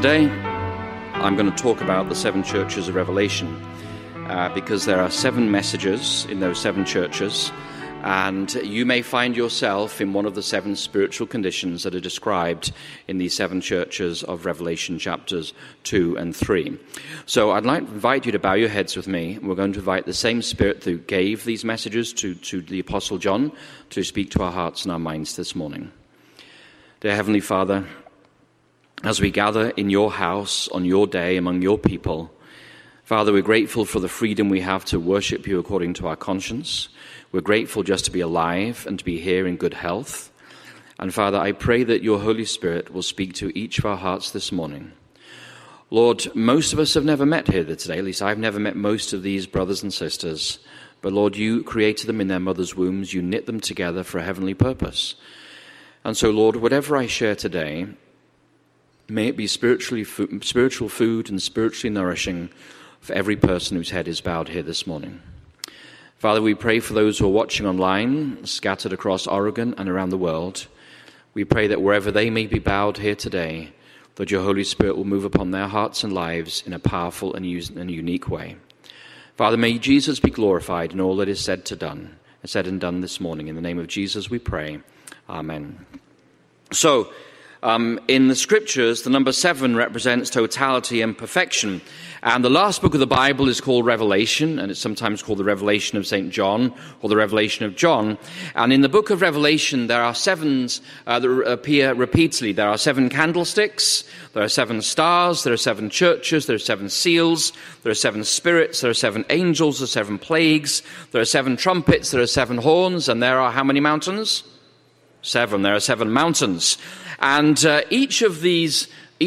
Today, I'm going to talk about the seven churches of Revelation because there are seven messages in those seven churches, and you may find yourself in one of the seven spiritual conditions that are described in these seven churches of Revelation chapters 2 and 3. So I'd like to invite you to bow your heads with me. We're going to invite the same Spirit who gave these messages to the Apostle John to speak to our hearts and our minds this morning. Dear Heavenly Father, as we gather in your house on your day among your people, Father, we're grateful for the freedom we have to worship you according to our conscience. We're grateful just to be alive and to be here in good health. And Father, I pray that your Holy Spirit will speak to each of our hearts this morning. Lord, most of us have never met here today. At least I've never met most of these brothers and sisters. But Lord, you created them in their mother's wombs. You knit them together for a heavenly purpose. And so, Lord, whatever I share today, may it be spiritual food and spiritually nourishing for every person whose head is bowed here this morning. Father, we pray for those who are watching online, scattered across Oregon and around the world. We pray that wherever they may be bowed here today, that your Holy Spirit will move upon their hearts and lives in a powerful and unique way. Father, may Jesus be glorified in all that is said and done this morning. In the name of Jesus we pray. Amen. So, in the scriptures, the number 7 represents totality and perfection. And the last book of the Bible is called Revelation, and it's sometimes called the Revelation of St. John or the Revelation of John. And in the book of Revelation, there are sevens that appear repeatedly. There are 7 candlesticks, there are 7 stars, there are 7 churches, there are 7 seals, there are 7 spirits, there are 7 angels, there are 7 plagues, there are 7 trumpets, there are 7 horns, and there are how many mountains? 7. There are 7 mountains. And each of these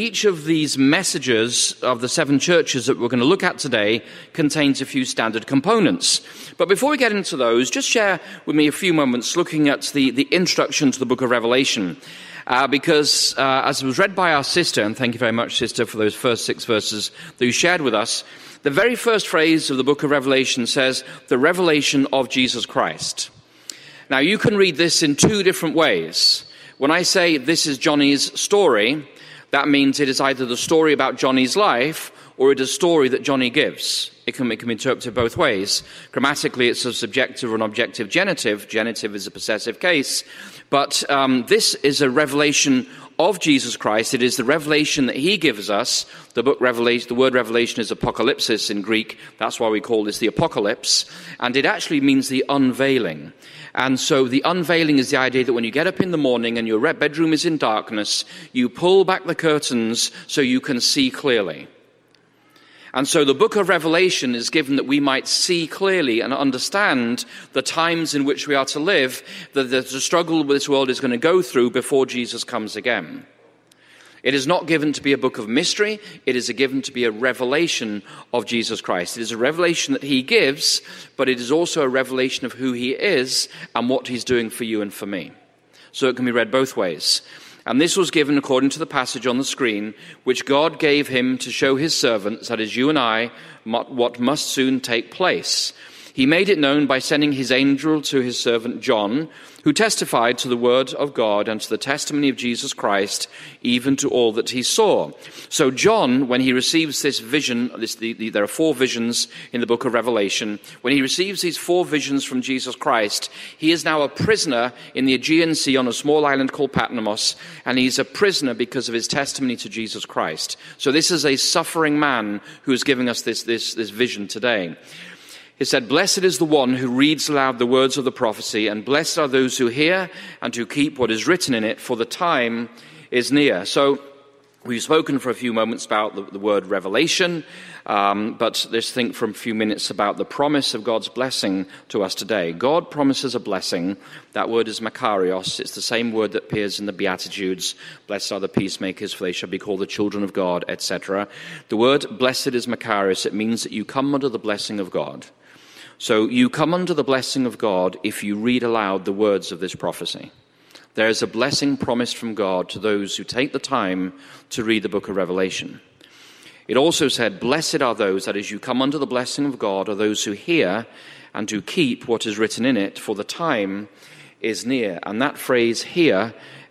messages of the 7 churches that we're going to look at today contains a few standard components. But before we get into those, just share with me a few moments looking at the introduction to the book of Revelation. Because as it was read by our sister, and thank you very much, sister, for those first 6 verses that you shared with us, the very first phrase of the book of Revelation says, the revelation of Jesus Christ. Now, you can read this in 2 different ways. When I say this is Johnny's story, that means it is either the story about Johnny's life or it is a story that Johnny gives. It can be interpreted both ways. Grammatically, it's a subjective or an objective genitive. Genitive is a possessive case. But this is a revelation of Jesus Christ. It is the revelation that he gives us. The word revelation is apocalypsis in Greek. That's why we call this the apocalypse. And it actually means the unveiling. And so the unveiling is the idea that when you get up in the morning and your bedroom is in darkness, you pull back the curtains so you can see clearly. And so the book of Revelation is given that we might see clearly and understand the times in which we are to live, that the struggle this world is going to go through before Jesus comes again. It is not given to be a book of mystery. It is given to be a revelation of Jesus Christ. It is a revelation that he gives, but it is also a revelation of who he is and what he's doing for you and for me. So it can be read both ways. And this was given according to the passage on the screen, which God gave him to show his servants, that is you and I, what must soon take place. He made it known by sending his angel to his servant John, who testified to the word of God and to the testimony of Jesus Christ, even to all that he saw. So John, when he receives this vision, there are 4 visions in the book of Revelation. When he receives these 4 visions from Jesus Christ, he is now a prisoner in the Aegean Sea on a small island called Patmos, and he's a prisoner because of his testimony to Jesus Christ. So this is a suffering man who is giving us this vision today. He said, "Blessed is the one who reads aloud the words of the prophecy, and blessed are those who hear and who keep what is written in it, for the time is near." So we've spoken for a few moments about the word revelation, but let's think for a few minutes about the promise of God's blessing to us today. God promises a blessing. That word is makarios. It's the same word that appears in the Beatitudes. Blessed are the peacemakers, for they shall be called the children of God, etc. The word blessed is makarios. It means that you come under the blessing of God. So you come under the blessing of God if you read aloud the words of this prophecy. There is a blessing promised from God to those who take the time to read the book of Revelation. It also said, blessed are those, that is, you come under the blessing of God, are those who hear and who keep what is written in it, for the time is near. And that phrase, hear,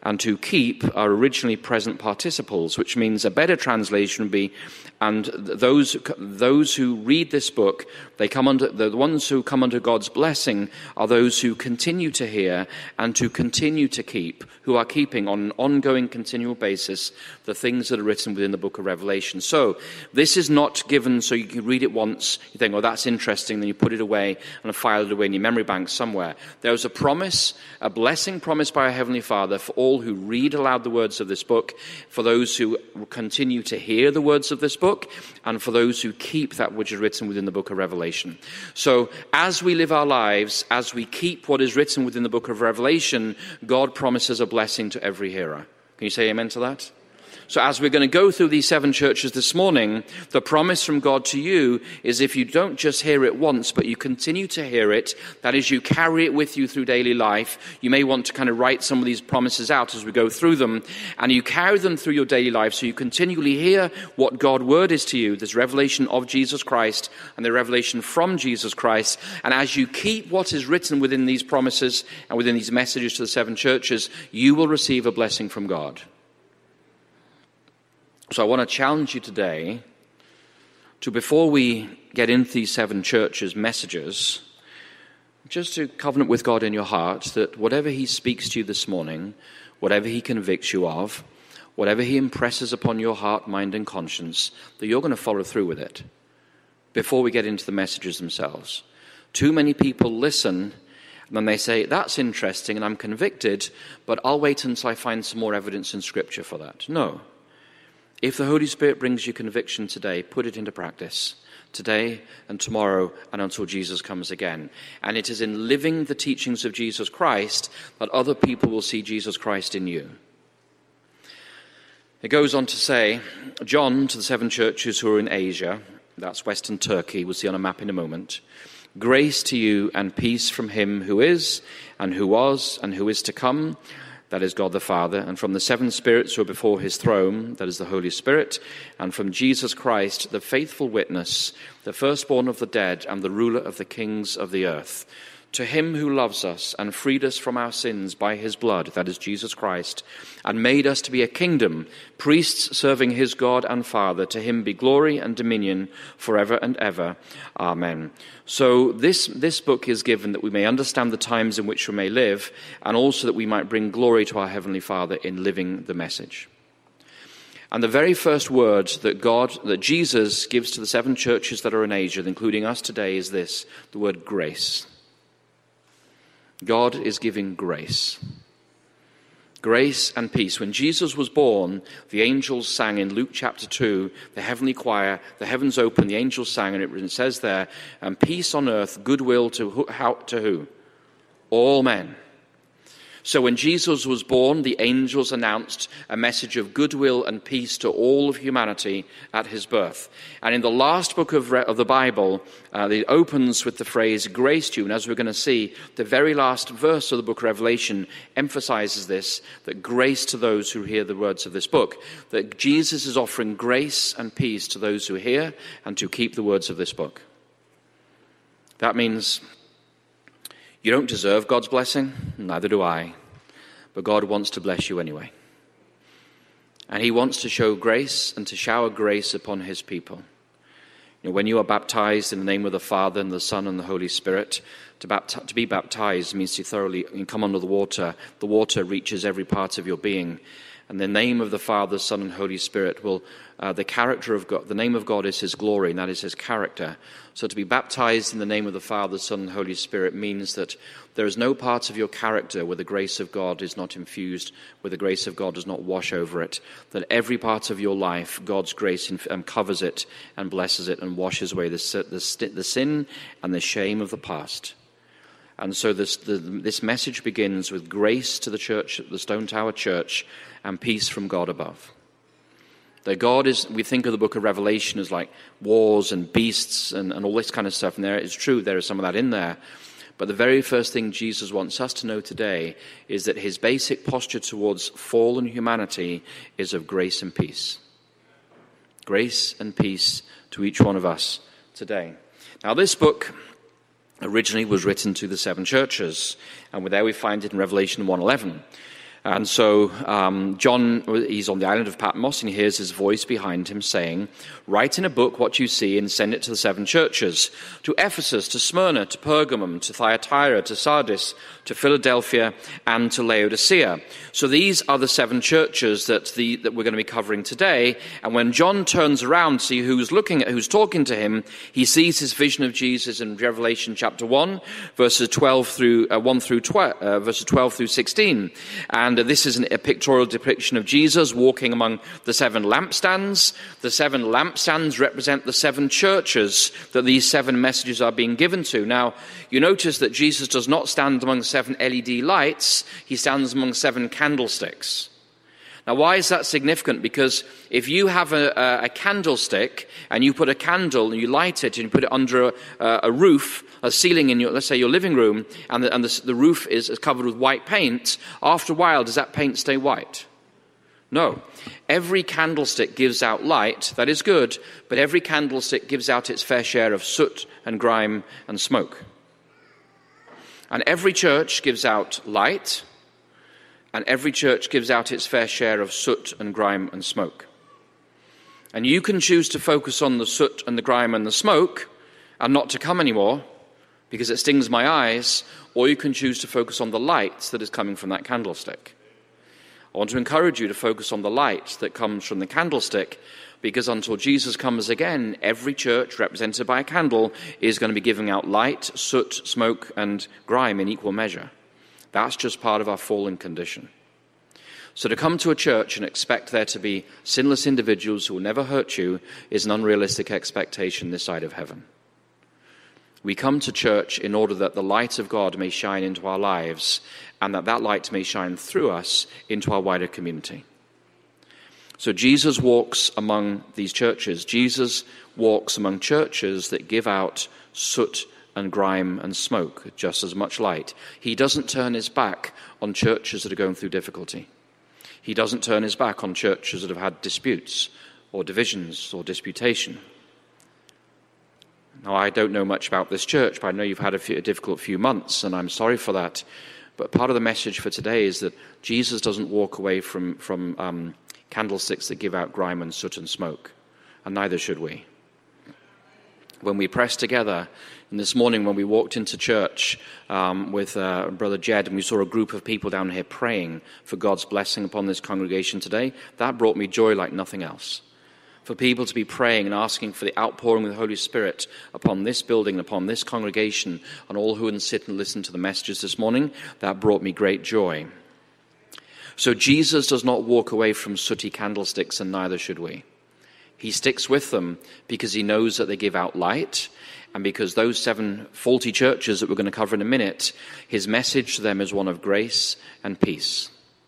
and to keep are originally present participles, which means a better translation would be, and those who read this book, they come under, the ones who come under God's blessing are those who continue to hear and to continue to keep, who are keeping on an ongoing, continual basis the things that are written within the book of Revelation. So this is not given so you can read it once, you think, oh, that's interesting, then you put it away and file it away in your memory bank somewhere. There is a promise, a blessing promised by our Heavenly Father for all who read aloud the words of this book, for those who continue to hear the words of this book, and for those who keep that which is written within the book of Revelation. So as we live our lives, as we keep what is written within the book of Revelation, God promises a blessing to every hearer. Can you say amen to that? So as we're going to go through these 7 churches this morning, the promise from God to you is if you don't just hear it once, but you continue to hear it, that is, you carry it with you through daily life. You may want to kind of write some of these promises out as we go through them, and you carry them through your daily life so you continually hear what God's word is to you. There's revelation of Jesus Christ and the revelation from Jesus Christ. And as you keep what is written within these promises and within these messages to the 7 churches, you will receive a blessing from God. So I want to challenge you today to, before we get into these 7 churches' messages, just to covenant with God in your heart that whatever he speaks to you this morning, whatever he convicts you of, whatever he impresses upon your heart, mind, and conscience, that you're going to follow through with it before we get into the messages themselves. Too many people listen and then they say, that's interesting and I'm convicted, but I'll wait until I find some more evidence in Scripture for that. No. If the Holy Spirit brings you conviction today, put it into practice today and tomorrow and until Jesus comes again. And it is in living the teachings of Jesus Christ that other people will see Jesus Christ in you. It goes on to say, John to the 7 churches who are in Asia, that's Western Turkey, we'll see on a map in a moment, grace to you and peace from him who is and who was and who is to come, that is God the Father, and from the 7 spirits who are before his throne, that is the Holy Spirit, and from Jesus Christ, the faithful witness, the firstborn of the dead, and the ruler of the kings of the earth. To him who loves us and freed us from our sins by his blood, that is Jesus Christ, and made us to be a kingdom, priests serving his God and Father, to him be glory and dominion forever and ever. Amen. So this book is given that we may understand the times in which we may live, and also that we might bring glory to our Heavenly Father in living the message. And the very first word that Jesus gives to the 7 churches that are in Asia, including us today, is this, the word grace. God is giving grace. Grace and peace. When Jesus was born, the angels sang in Luke chapter 2, the heavenly choir, the heavens opened, the angels sang, and it says there, and peace on earth, goodwill to who? All men. So when Jesus was born, the angels announced a message of goodwill and peace to all of humanity at his birth. And in the last book of the Bible, it opens with the phrase, grace to you. And as we're going to see, the very last verse of the book of Revelation emphasizes this, that grace to those who hear the words of this book. That Jesus is offering grace and peace to those who hear and to keep the words of this book. That means you don't deserve God's blessing, neither do I, but God wants to bless you anyway. And he wants to show grace and to shower grace upon his people. You know, when you are baptized in the name of the Father and the Son and the Holy Spirit, to be baptized means to thoroughly come under the water. The water reaches every part of your being. And the name of the Father, Son, and Holy Spirit will, the character of God, the name of God is his glory, and that is his character. So to be baptized in the name of the Father, Son, and Holy Spirit means that there is no part of your character where the grace of God is not infused, where the grace of God does not wash over it. That every part of your life, God's grace covers it and blesses it and washes away the sin and the shame of the past. And so this message begins with grace to the church, the Stone Tower Church, and peace from God above. That God is, we think of the book of Revelation as like wars and beasts and all this kind of stuff, and there is true, there is some of that in there. But the very first thing Jesus wants us to know today is that his basic posture towards fallen humanity is of grace and peace. Grace and peace to each one of us today. Now this book originally was written to the 7 churches, and there we find it in Revelation 1:11. And so John, he's on the island of Patmos, and he hears his voice behind him saying, "Write in a book what you see and send it to the 7 churches, to Ephesus, to Smyrna, to Pergamum, to Thyatira, to Sardis, to Philadelphia, and to Laodicea." So these are the 7 churches that we're going to be covering today. And when John turns around to see who's talking to him, he sees his vision of Jesus in Revelation chapter 1, verses 12 through 16. And this is a pictorial depiction of Jesus walking among the 7 lampstands. The 7 lampstands represent the 7 churches that these 7 messages are being given to. Now, you notice that Jesus does not stand among 7 LED lights. He stands among 7 candlesticks. Now, why is that significant? Because if you have a candlestick and you put a candle and you light it and you put it under a roof, a ceiling in let's say your living room, and the roof is covered with white paint, after a while, does that paint stay white? No. Every candlestick gives out light. That is good, but every candlestick gives out its fair share of soot and grime and smoke. And every church gives out light, and every church gives out its fair share of soot and grime and smoke. And you can choose to focus on the soot and the grime and the smoke and not to come anymore because it stings my eyes, or you can choose to focus on the light that is coming from that candlestick. I want to encourage you to focus on the light that comes from the candlestick, because until Jesus comes again, every church represented by a candle is going to be giving out light, soot, smoke, and grime in equal measure. That's just part of our fallen condition. So to come to a church and expect there to be sinless individuals who will never hurt you is an unrealistic expectation this side of heaven. We come to church in order that the light of God may shine into our lives, and that light may shine through us into our wider community. So Jesus walks among these churches. Jesus walks among churches that give out soot and grime and smoke, just as much light. He doesn't turn his back on churches that are going through difficulty. He doesn't turn his back on churches that have had disputes or divisions or disputation. Now, I don't know much about this church, but I know you've had a difficult few months, and I'm sorry for that. But part of the message for today is that Jesus doesn't walk away from candlesticks that give out grime and soot and smoke, and neither should we. When we press together, and this morning when we walked into church with Brother Jed, and we saw a group of people down here praying for God's blessing upon this congregation today, that brought me joy like nothing else. For people to be praying and asking for the outpouring of the Holy Spirit upon this building, upon this congregation, and all who would sit and listen to the messages this morning, that brought me great joy. So Jesus does not walk away from sooty candlesticks, and neither should we. He sticks with them because he knows that they give out light, and because those 7 faulty churches that we're going to cover in a minute, his message to them is one of grace and peace.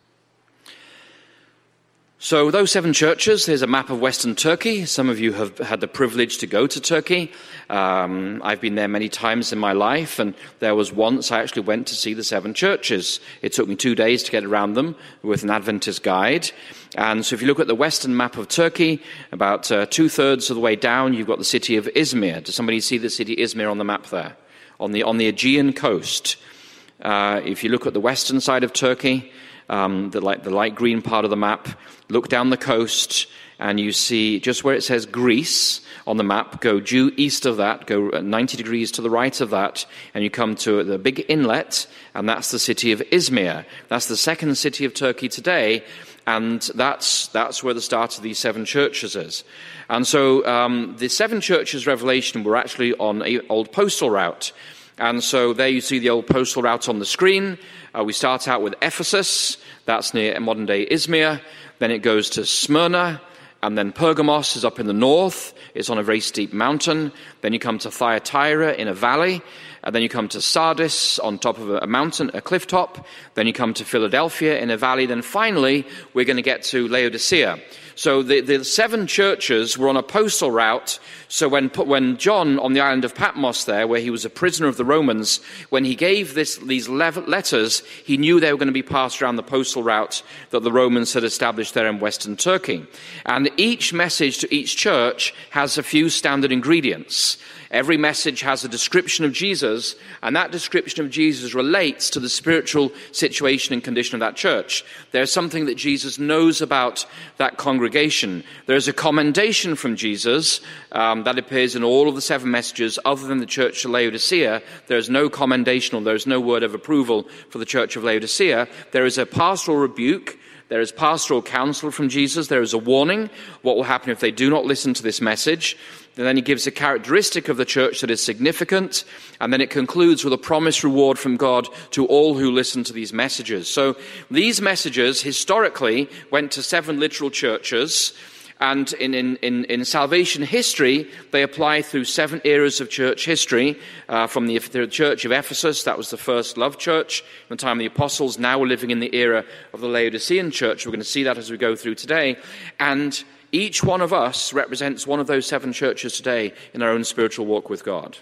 So those 7 churches, there's a map of Western Turkey. Some of you have had the privilege to go to Turkey. I've been there many times in my life, and there was once I actually went to see the 7 churches. It took me 2 days to get around them with an Adventist guide. And so if you look at the Western map of Turkey, about 2/3 of the way down, you've got the city of Izmir. Does somebody see the city Izmir on the map there? On the Aegean coast. If you look at the western side of Turkey, the light green part of the map, look down the coast, and you see just where it says Greece on the map, go due east of that, go 90 degrees to the right of that, and you come to the big inlet, and that's the city of Izmir. That's the second city of Turkey today, and that's where the start of these 7 churches is. And so the 7 churches Revelation were actually on an old postal route. And so there you see the old postal route on the screen. We start out with Ephesus, that's near modern-day Izmir. Then it goes to Smyrna, and then Pergamos is up in the north. It's on a very steep mountain. Then you come to Thyatira in a valley. And then you come to Sardis on top of a mountain, a cliff top. Then you come to Philadelphia in a valley. Then finally, we're going to get to Laodicea. So the 7 churches were on a postal route. So when John, on the island of Patmos there, where he was a prisoner of the Romans, when he gave these letters, he knew they were going to be passed around the postal route that the Romans had established there in Western Turkey. And each message to each church has a few standard ingredients. Jesus. Every message has a description of Jesus, and that description of Jesus relates to the spiritual situation and condition of that church. There's something that Jesus knows about that congregation. There's a commendation from Jesus that appears in all of the 7 messages. Other than the church of Laodicea, there's no commendation, or there's no word of approval for the church of Laodicea. There is a pastoral rebuke. There is pastoral counsel from Jesus. There is a warning, what will happen if they do not listen to this message. And then he gives a characteristic of the church that is significant. And then it concludes with a promised reward from God to all who listen to these messages. So these messages historically went to 7 literal churches. And in salvation history, they apply through 7 eras of church history. From the church of Ephesus, that was the first love church, in the time of the apostles. Now we're living in the era of the Laodicean church. We're going to see that as we go through today. And each one of us represents one of those 7 churches today in our own spiritual walk with God.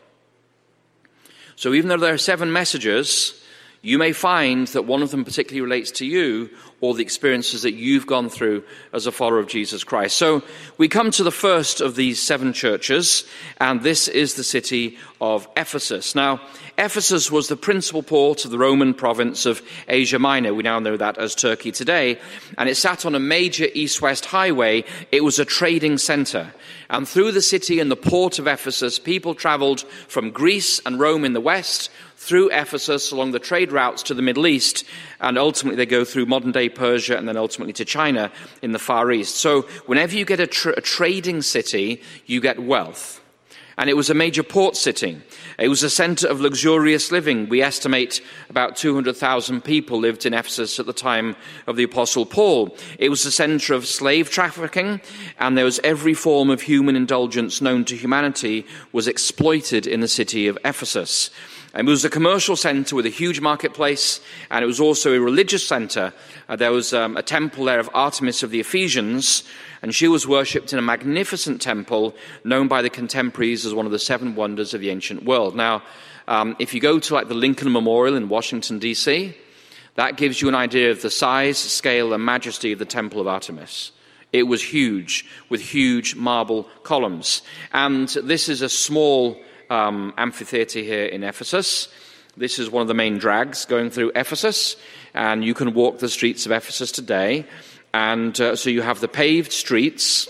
So even though there are 7 messages, you may find that one of them particularly relates to you or the experiences that you've gone through as a follower of Jesus Christ. So we come to the first of these 7 churches, and this is the city of Ephesus. Now, Ephesus was the principal port of the Roman province of Asia Minor. We now know that as Turkey today. And it sat on a major east-west highway. It was a trading center. And through the city and the port of Ephesus, people traveled from Greece and Rome in the west, through Ephesus along the trade routes to the Middle East, and ultimately they go through modern-day Persia and then ultimately to China in the Far East. So whenever you get a trading city, you get wealth. And it was a major port city. It was a center of luxurious living. We estimate about 200,000 people lived in Ephesus at the time of the Apostle Paul. It was a center of slave trafficking, and there was every form of human indulgence known to humanity was exploited in the city of Ephesus. And it was a commercial center with a huge marketplace, and it was also a religious center. There was a temple there of Artemis of the Ephesians, and she was worshipped in a magnificent temple known by the contemporaries as one of the 7 wonders of the ancient world. Now, if you go to like the Lincoln Memorial in Washington, D.C., that gives you an idea of the size, scale, and majesty of the Temple of Artemis. It was huge, with huge marble columns. And this is a small amphitheater here in Ephesus. This is one of the main drags going through Ephesus, and you can walk the streets of Ephesus today. And so you have the paved streets,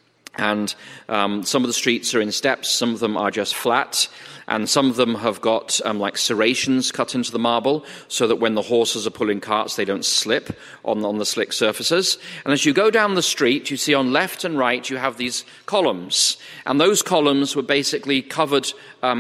and some of the streets are in steps, some of them are just flat, and some of them have got like serrations cut into the marble so that when the horses are pulling carts, they don't slip on the slick surfaces. And as you go down the street, you see on left and right, you have these columns. And those columns were basically covered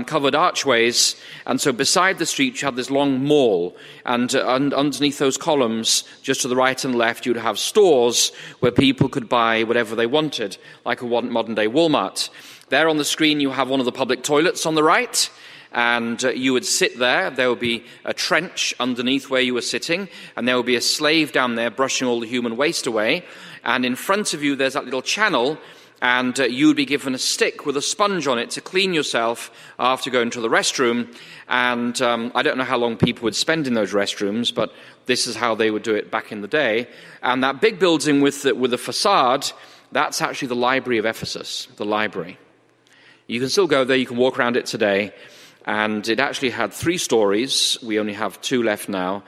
archways. And so beside the street, you have this long mall. And underneath those columns, just to the right and left, you'd have stores where people could buy whatever they wanted, like a modern-day Walmart. There on the screen, you have one of the public toilets on the right, and you would sit there. There would be a trench underneath where you were sitting, and there would be a slave down there brushing all the human waste away. And in front of you, there's that little channel, and you would be given a stick with a sponge on it to clean yourself after going to the restroom. And I don't know how long people would spend in those restrooms, but this is how they would do it back in the day. And that big building with the facade, that's actually the Library of Ephesus, the library. You can still go there, you can walk around it today, and it actually had 3 stories. We only have 2 left now.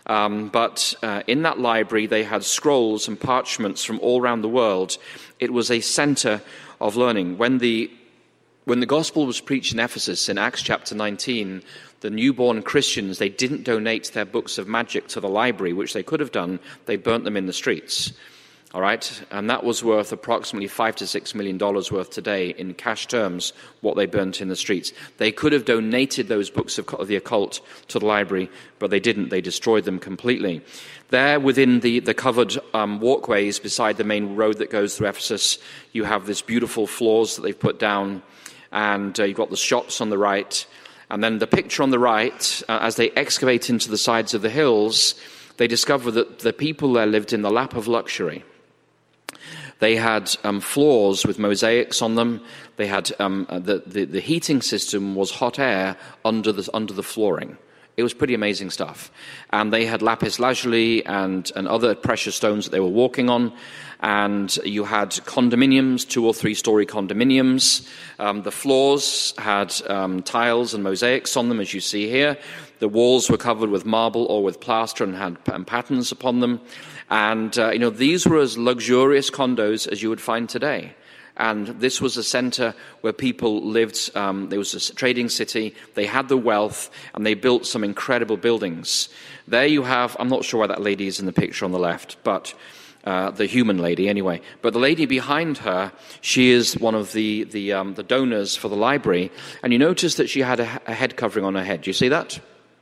But in that library, they had scrolls and parchments from all around the world. It was a center of learning. When the gospel was preached in Ephesus in Acts chapter 19, the newborn Christians, they didn't donate their books of magic to the library, which they could have done. They burnt them in the streets. All right, and that was worth approximately $5 to $6 million worth today in cash terms, what they burnt in the streets. They could have donated those books of the occult to the library, but they didn't. They destroyed them completely. There, within the covered walkways beside the main road that goes through Ephesus, you have this beautiful floors that they've put down, and you've got the shops on the right. And then the picture on the right, as they excavate into the sides of the hills, they discover that the people there lived in the lap of luxury. They had floors with mosaics on them. They had the heating system was hot air under the flooring. It was pretty amazing stuff. And they had lapis lazuli and other precious stones that they were walking on. And you had condominiums, 2 or 3 story condominiums. The floors had tiles and mosaics on them, as you see here. The walls were covered with marble or with plaster and had patterns upon them. And, these were as luxurious condos as you would find today. And this was a center where people lived. There was a trading city. They had the wealth, and they built some incredible buildings. There you have, I'm not sure why that lady is in the picture on the left, but the human lady anyway. But the lady behind her, she is one of the donors for the library. And you notice that she had a head covering on her head. Do you see that?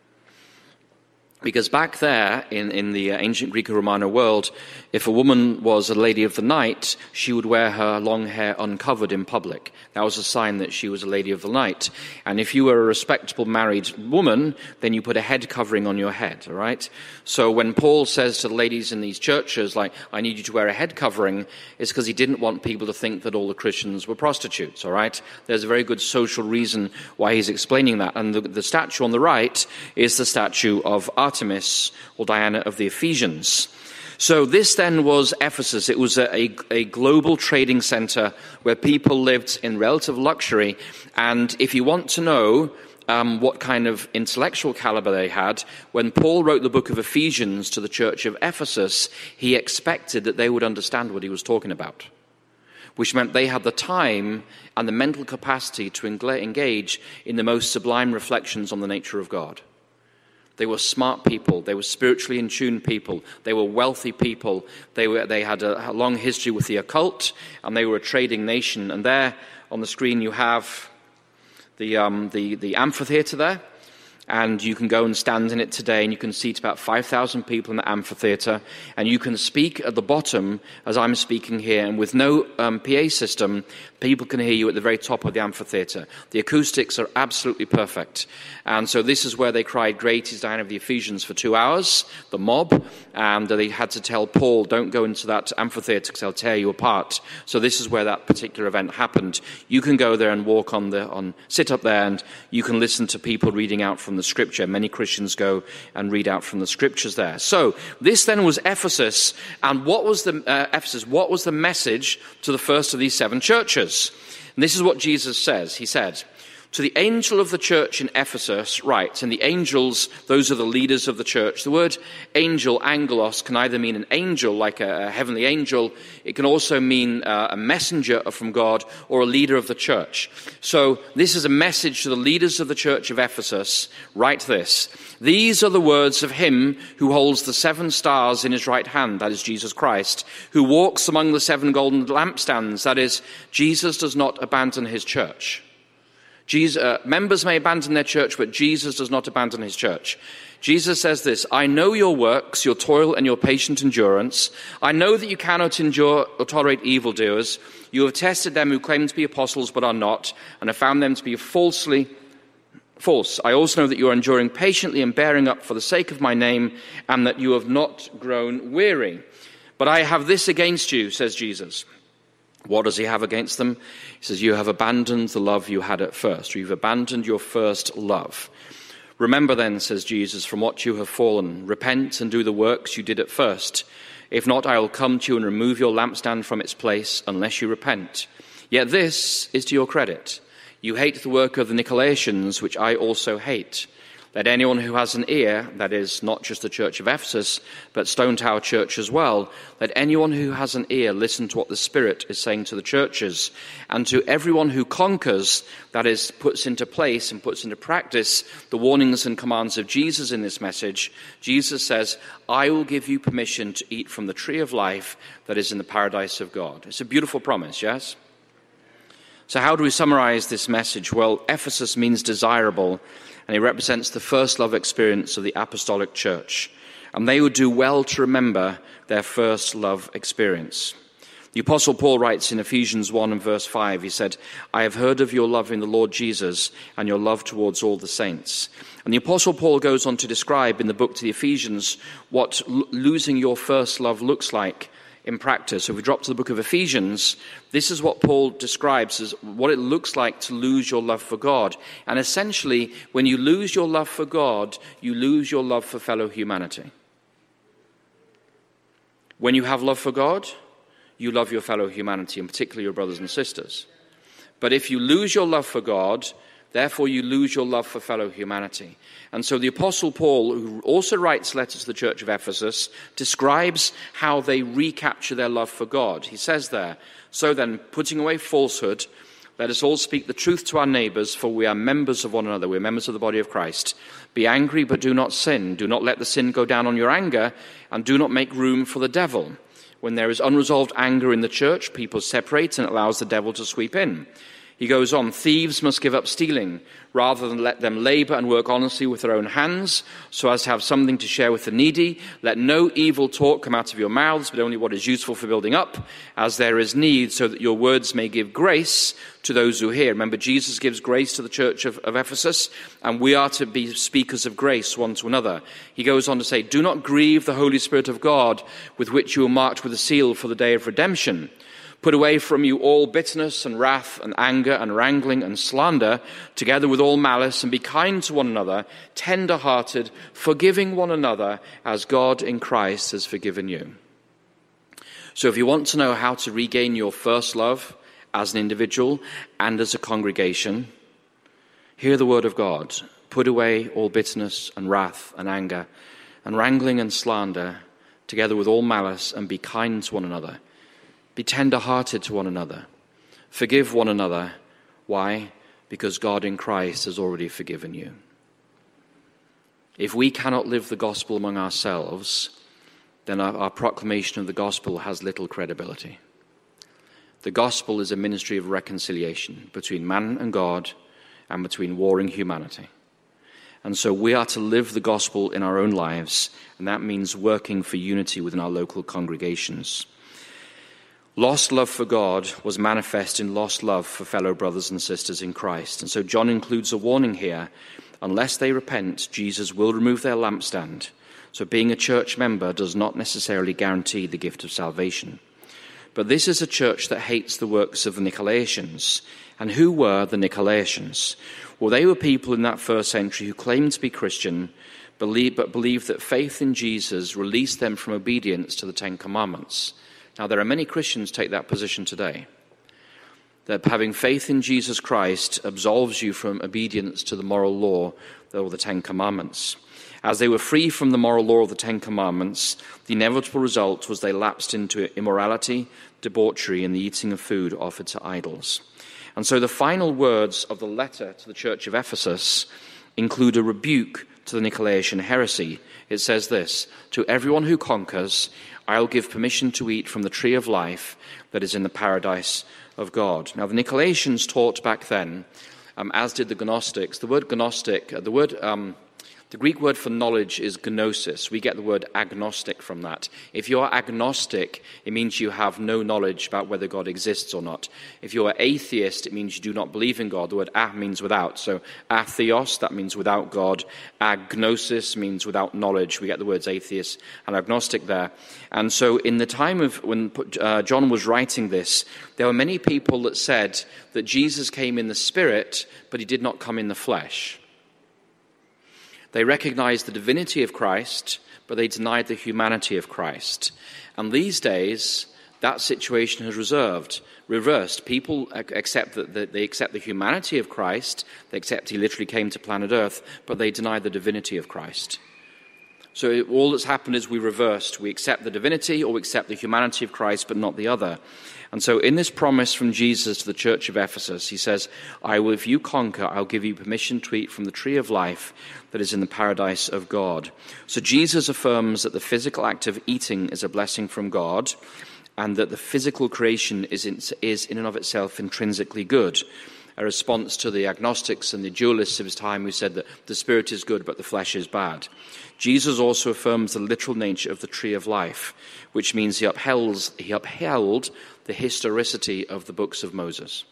Because back there in the ancient Greco-Romano world, if a woman was a lady of the night, she would wear her long hair uncovered in public. That was a sign that she was a lady of the night. And if you were a respectable married woman, then you put a head covering on your head, all right? So when Paul says to the ladies in these churches, like, I need you to wear a head covering, it's because he didn't want people to think that all the Christians were prostitutes, all right? There's a very good social reason why he's explaining that. And the statue on the right is the statue of Artemis, or Diana of the Ephesians. So this then was Ephesus. It was a global trading center where people lived in relative luxury. And if you want to know what kind of intellectual caliber they had, when Paul wrote the book of Ephesians to the church of Ephesus, he expected that they would understand what he was talking about, which meant they had the time and the mental capacity to engage in the most sublime reflections on the nature of God. They were smart people. They were spiritually in tune people. They were wealthy people. They had a long history with the occult, and they were a trading nation. And there on the screen you have the amphitheater there. And you can go and stand in it today, and you can seat about 5,000 people in the amphitheater. And you can speak at the bottom, as I'm speaking here, and with no PA system, people can hear you at the very top of the amphitheater. The acoustics are absolutely perfect. And so this is where they cried, "Great is Diana of the Ephesians," for 2 hours, the mob. And they had to tell Paul, don't go into that amphitheater because they'll tear you apart. So this is where that particular event happened. You can go there and walk sit up there, and you can listen to people reading out from the scripture. Many Christians go and read out from the scriptures there. So this then was Ephesus. And what was the message to the first of these 7 churches? And this is what Jesus says. He said, "To the angel of the church in Ephesus write," and the angels, those are the leaders of the church. The word angel, angelos, can either mean an angel, like a heavenly angel. It can also mean a messenger from God or a leader of the church. So this is a message to the leaders of the church of Ephesus. Write this: "These are the words of him who holds the 7 stars in his right hand," that is Jesus Christ, "who walks among the 7 golden lampstands," that is, Jesus does not abandon his church. Members may abandon their church, but Jesus does not abandon his church. Jesus says this: "I know your works, your toil and your patient endurance. I know that you cannot endure or tolerate evildoers. You have tested them who claim to be apostles but are not, and have found them to be false. I also know that you are enduring patiently and bearing up for the sake of my name, and that you have not grown weary. But I have this against you," says Jesus. What does he have against them? He says, "You have abandoned the love you had at first," or "You've abandoned your first love. Remember then," says Jesus, "from what you have fallen. Repent and do the works you did at first. If not, I will come to you and remove your lampstand from its place unless you repent. Yet this is to your credit. You hate the work of the Nicolaitans, which I also hate. Let anyone who has an ear," that is, not just the church of Ephesus, but Stone Tower Church as well, "let anyone who has an ear listen to what the Spirit is saying to the churches. And to everyone who conquers," that is, puts into place and puts into practice the warnings and commands of Jesus in this message, Jesus says, "I will give you permission to eat from the tree of life that is in the paradise of God." It's a beautiful promise, yes? So how do we summarize this message? Well, Ephesus means desirable, and it represents the first love experience of the apostolic church. And they would do well to remember their first love experience. The Apostle Paul writes in Ephesians 1 and verse 5, he said, "I have heard of your love in the Lord Jesus and your love towards all the saints." And the Apostle Paul goes on to describe in the book to the Ephesians what losing your first love looks like in practice. So if we drop to the book of Ephesians, this is what Paul describes as what it looks like to lose your love for God. And essentially, when you lose your love for God, you lose your love for fellow humanity. When you have love for God, you love your fellow humanity, and particularly your brothers and sisters. But if you lose your love for God, therefore you lose your love for fellow humanity. And so the Apostle Paul, who also writes letters to the church of Ephesus, describes how they recapture their love for God. He says there, "So then, putting away falsehood, let us all speak the truth to our neighbors, for we are members of one another." We're members of the body of Christ. "Be angry, but do not sin. Do not let the sin go down on your anger, and do not make room for the devil. When there is unresolved anger in the church, people separate and it allows the devil to sweep in." He goes on, "Thieves must give up stealing, rather than let them labor and work honestly with their own hands, so as to have something to share with the needy. Let no evil talk come out of your mouths, but only what is useful for building up, as there is need, so that your words may give grace to those who hear." Remember, Jesus gives grace to the church of Ephesus, and we are to be speakers of grace one to another. He goes on to say, "Do not grieve the Holy Spirit of God, with which you were marked with a seal for the day of redemption. Put away from you all bitterness and wrath and anger and wrangling and slander, together with all malice, and be kind to one another, tender-hearted, forgiving one another, as God in Christ has forgiven you." So if you want to know how to regain your first love as an individual and as a congregation, hear the word of God. Put away all bitterness and wrath and anger and wrangling and slander, together with all malice, and be kind to one another. Be tender-hearted to one another. Forgive one another. Why? Because God in Christ has already forgiven you. If we cannot live the gospel among ourselves, then our proclamation of the gospel has little credibility. The gospel is a ministry of reconciliation between man and God and between warring humanity. And so we are to live the gospel in our own lives, and that means working for unity within our local congregations. Lost love for God was manifest in lost love for fellow brothers and sisters in Christ. And so John includes a warning here. Unless they repent, Jesus will remove their lampstand. So being a church member does not necessarily guarantee the gift of salvation. But this is a church that hates the works of the Nicolaitans. And who were the Nicolaitans? Well, they were people in that first century who claimed to be Christian, but believed that faith in Jesus released them from obedience to the Ten Commandments. Now, there are many Christians take that position today, that having faith in Jesus Christ absolves you from obedience to the moral law or the Ten Commandments. As they were free from the moral law of the Ten Commandments, the inevitable result was they lapsed into immorality, debauchery, and the eating of food offered to idols. And so the final words of the letter to the church of Ephesus include a rebuke to the Nicolaitan heresy. It says this, "To everyone who conquers, I'll give permission to eat from the tree of life that is in the paradise of God." Now, the Nicolaitans taught back then, as did the Gnostics. The word Gnostic, the Greek word for knowledge is gnosis. We get the word agnostic from that. If you're agnostic, it means you have no knowledge about whether God exists or not. If you're atheist, it means you do not believe in God. The word means without. So atheos, that means without God. Agnosis means without knowledge. We get the words atheist and agnostic there. And so in the time of when John was writing this, there were many people that said that Jesus came in the spirit, but he did not come in the flesh. They recognized the divinity of Christ, but they denied the humanity of Christ. And these days, that situation has reversed. People accept that they accept the humanity of Christ, they accept he literally came to planet Earth, but they deny the divinity of Christ. So all that's happened is we reversed. We accept the divinity or we accept the humanity of Christ, but not the other. And so in this promise from Jesus to the church of Ephesus, he says, if you conquer, I'll give you permission to eat from the tree of life that is in the paradise of God. So Jesus affirms that the physical act of eating is a blessing from God, and that the physical creation is in and of itself intrinsically good. A response to the agnostics and the dualists of his time who said that the spirit is good but the flesh is bad. Jesus also affirms the literal nature of the tree of life, which means he upheld the historicity of the books of Moses.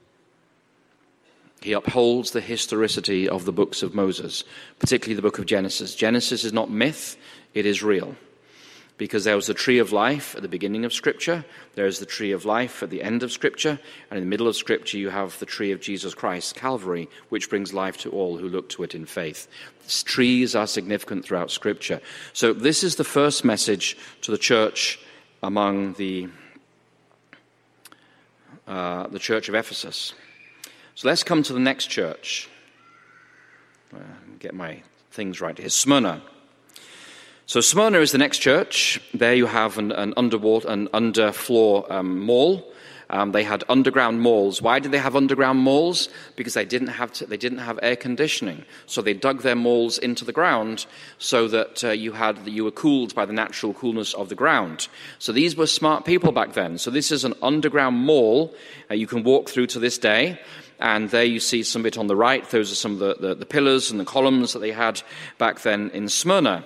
He upholds the historicity of the books of Moses, particularly the book of Genesis. Genesis is not myth, it is real. because there was the tree of life at the beginning of Scripture, there is the tree of life at the end of Scripture, and in the middle of Scripture you have the tree of Jesus Christ, Calvary, which brings life to all who look to it in faith. These trees are significant throughout Scripture. So this is the first message to the church among the church of Ephesus. So let's come to the next church. Get my things right here. Smyrna. So Smyrna is the next church. There you have an underfloor mall. They had underground malls. Why did they have underground malls? Because they didn't have air conditioning. So they dug their malls into the ground so that you were cooled by the natural coolness of the ground. So these were smart people back then. So this is an underground mall you can walk through to this day. And there you see some bit on the right. Those are some of the pillars and the columns that they had back then in Smyrna.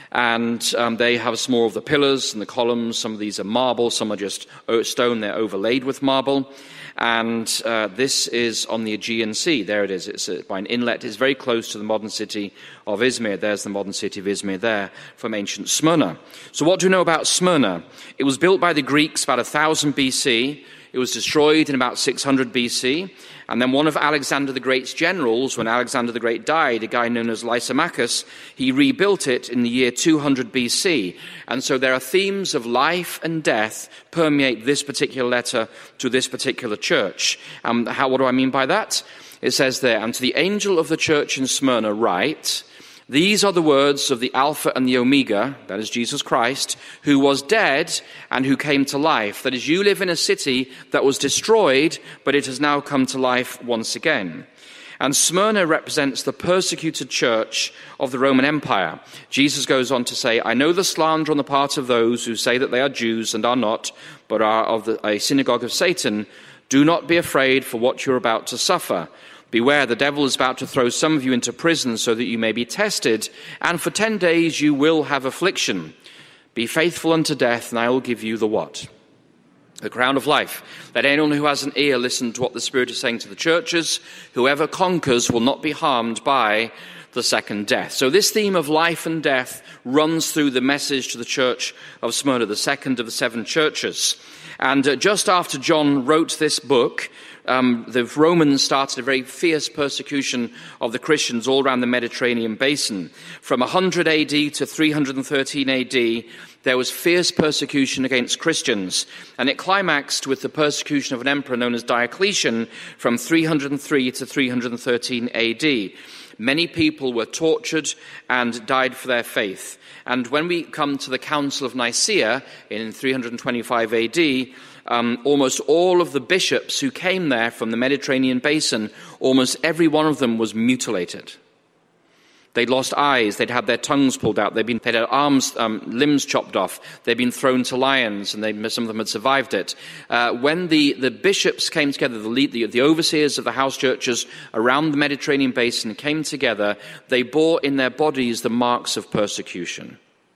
And they have some more of the pillars and the columns. Some of these are marble, some are just stone. They're overlaid with marble. And this is on the Aegean Sea. There it is. It's by an inlet. It's very close to the modern city of Izmir. There's the modern city of Izmir there from ancient Smyrna. So what do we know about Smyrna? It was built by the Greeks about 1000 BC. It was destroyed in about 600 BC. And then one of Alexander the Great's generals, when Alexander the Great died, a guy known as Lysimachus, he rebuilt it in the year 200 BC. And so there are themes of life and death permeate this particular letter to this particular church. What do I mean by that? It says there, "And to the angel of the church in Smyrna write, these are the words of the Alpha and the Omega," that is Jesus Christ, "who was dead and who came to life." That is, you live in a city that was destroyed, but it has now come to life once again. And Smyrna represents the persecuted church of the Roman Empire. Jesus goes on to say, "I know the slander on the part of those who say that they are Jews and are not, but are of a synagogue of Satan. Do not be afraid for what you're about to suffer. Beware, the devil is about to throw some of you into prison so that you may be tested, and for 10 days you will have affliction. Be faithful unto death, and I will give you the what? The crown of life. Let anyone who has an ear listen to what the Spirit is saying to the churches. Whoever conquers will not be harmed by the second death." So this theme of life and death runs through the message to the church of Smyrna, the second of the 7 churches. And just after John wrote this book, the Romans started a very fierce persecution of the Christians all around the Mediterranean basin. From 100 AD to 313 AD, there was fierce persecution against Christians, and it climaxed with the persecution of an emperor known as Diocletian from 303 to 313 AD. Many people were tortured and died for their faith. And when we come to the Council of Nicaea in 325 AD, almost all of the bishops who came there from the Mediterranean basin, almost every one of them was mutilated. They'd lost eyes, they'd had their tongues pulled out, they'd had arms, limbs chopped off, they'd been thrown to lions, and some of them had survived it. When the bishops came together, the overseers of the house churches around the Mediterranean basin came together, they bore in their bodies the marks of persecution.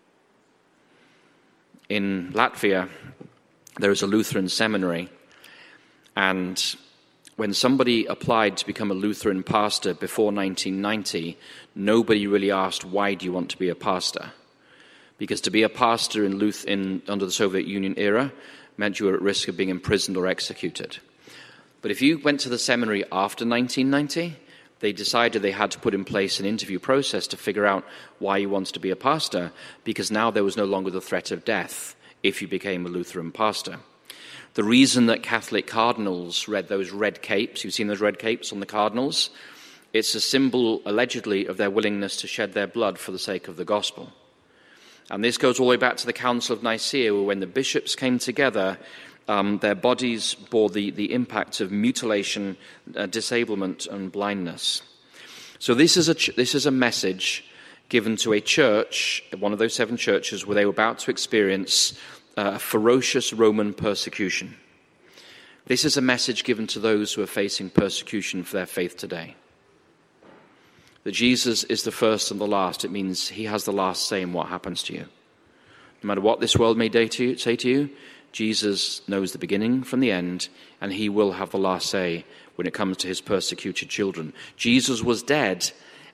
In Latvia, there is a Lutheran seminary, and when somebody applied to become a Lutheran pastor before 1990, nobody really asked, why do you want to be a pastor? Because to be a pastor under the Soviet Union era meant you were at risk of being imprisoned or executed. But if you went to the seminary after 1990, they decided they had to put in place an interview process to figure out why you wanted to be a pastor, because now there was no longer the threat of death if you became a Lutheran pastor. The reason that Catholic cardinals read those red capes, you've seen those red capes on the cardinals, it's a symbol, allegedly, of their willingness to shed their blood for the sake of the gospel. And this goes all the way back to the Council of Nicaea, where when the bishops came together, their bodies bore the impact of mutilation, disablement, and blindness. So this is a message given to a church, one of those 7 churches, where they were about to experience ferocious Roman persecution. This is a message given to those who are facing persecution for their faith today. That Jesus is the first and the last. It means he has the last say in what happens to you. No matter what this world may say to you, Jesus knows the beginning from the end, and he will have the last say when it comes to his persecuted children. Jesus was dead,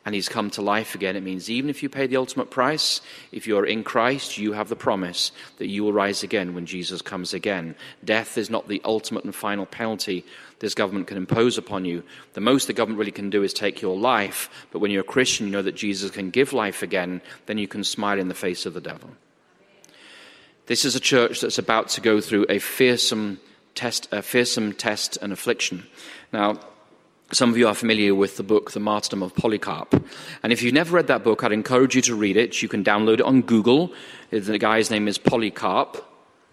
and he's come to life again, it means even if you pay the ultimate price, if you're in Christ, you have the promise that you will rise again when Jesus comes again. Death is not the ultimate and final penalty this government can impose upon you. The most the government really can do is take your life, but when you're a Christian, you know that Jesus can give life again, then you can smile in the face of the devil. This is a church that's about to go through a fearsome test and affliction. Now, some of you are familiar with the book, The Martyrdom of Polycarp. And if you've never read that book, I'd encourage you to read it. You can download it on Google. The guy's name is Polycarp.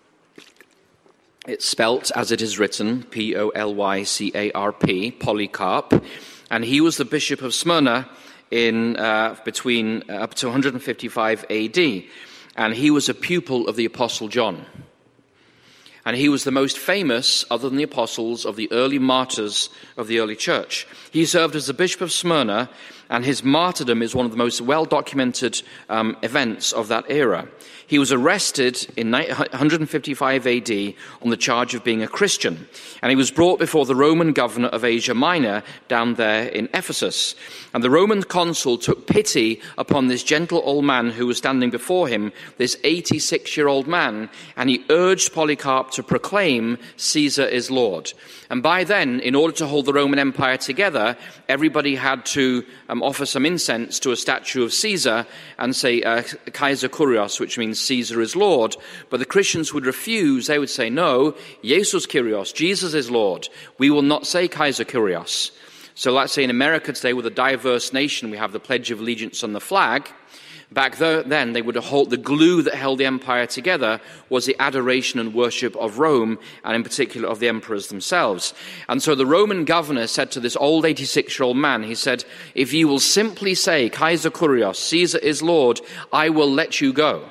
It's spelt as it is written, Polycarp, Polycarp. And he was the bishop of Smyrna in between up to 155 AD. And he was a pupil of the Apostle John. And he was the most famous, other than the apostles, of the early martyrs of the early church. He served as the bishop of Smyrna, and his martyrdom is one of the most well-documented events of that era. He was arrested in 155 AD on the charge of being a Christian, and he was brought before the Roman governor of Asia Minor down there in Ephesus. And the Roman consul took pity upon this gentle old man who was standing before him, this 86-year-old man, and he urged Polycarp to proclaim Caesar is Lord. And by then, in order to hold the Roman Empire together, everybody had to offer some incense to a statue of Caesar and say Kaiser Kyrios, which means Caesar is Lord. But the Christians would refuse. They would say, no, Jesus Kyrios, Jesus is Lord. We will not say Kaiser Kyrios. So let's say in America today, with a diverse nation, we have the Pledge of Allegiance on the flag. Back then, they would hold the glue that held the empire together was the adoration and worship of Rome, and in particular of the emperors themselves. And so the Roman governor said to this old 86-year-old man, he said, if you will simply say, Kaiser Kyrios, Caesar is Lord, I will let you go.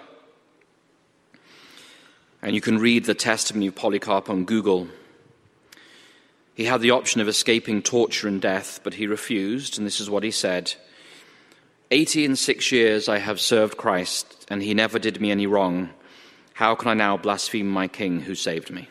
And you can read the testimony of Polycarp on Google. He had the option of escaping torture and death, but he refused, and this is what he said. 86 years I have served Christ, and he never did me any wrong. How can I now blaspheme my King who saved me?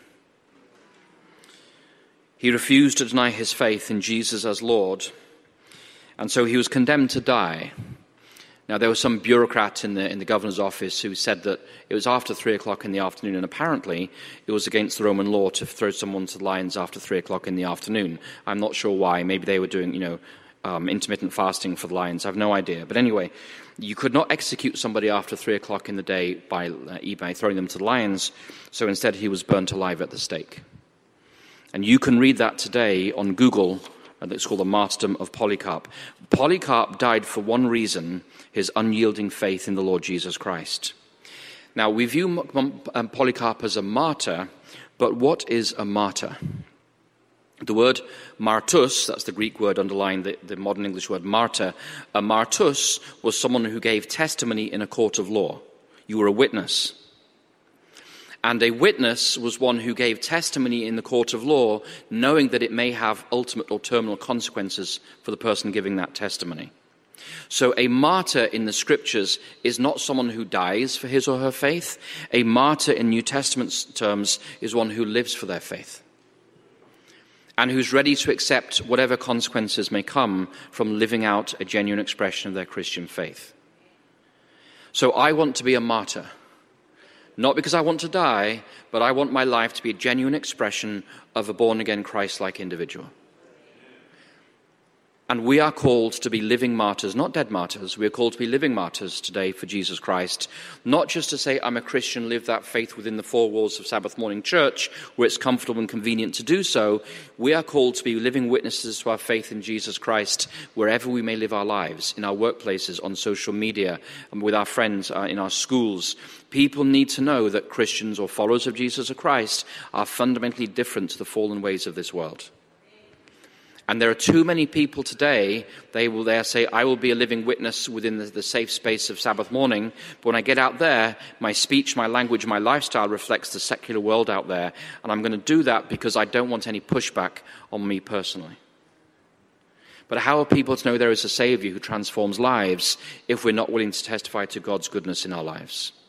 He refused to deny his faith in Jesus as Lord, and so he was condemned to die. Now, there was some bureaucrat in the governor's office who said that it was after 3 o'clock in the afternoon, and apparently it was against the Roman law to throw someone to the lions after 3 o'clock in the afternoon. I'm not sure why. Maybe they were doing, intermittent fasting for the lions. I have no idea. But anyway, you could not execute somebody after 3 o'clock in the day by throwing them to the lions. So instead, he was burnt alive at the stake. And you can read that today on Google. It's called the Martyrdom of Polycarp. Polycarp died for one reason, his unyielding faith in the Lord Jesus Christ. Now, we view Polycarp as a martyr, but what is a martyr? The word martus, that's the Greek word underlying the modern English word martyr. A martus was someone who gave testimony in a court of law. You were a witness. And a witness was one who gave testimony in the court of law, knowing that it may have ultimate or terminal consequences for the person giving that testimony. So a martyr in the scriptures is not someone who dies for his or her faith. A martyr in New Testament terms is one who lives for their faith, and who's ready to accept whatever consequences may come from living out a genuine expression of their Christian faith. So I want to be a martyr, not because I want to die, but I want my life to be a genuine expression of a born-again Christ-like individual. And we are called to be living martyrs, not dead martyrs. We are called to be living martyrs today for Jesus Christ. Not just to say, I'm a Christian, live that faith within the four walls of Sabbath morning church, where it's comfortable and convenient to do so. We are called to be living witnesses to our faith in Jesus Christ, wherever we may live our lives, in our workplaces, on social media, and with our friends, in our schools. People need to know that Christians or followers of Jesus Christ are fundamentally different to the fallen ways of this world. And there are too many people today, they say, I will be a living witness within the safe space of Sabbath morning, but when I get out there, my speech, my language, my lifestyle reflects the secular world out there, and I'm going to do that because I don't want any pushback on me personally. But how are people to know there is a Savior who transforms lives if we're not willing to testify to God's goodness in our lives?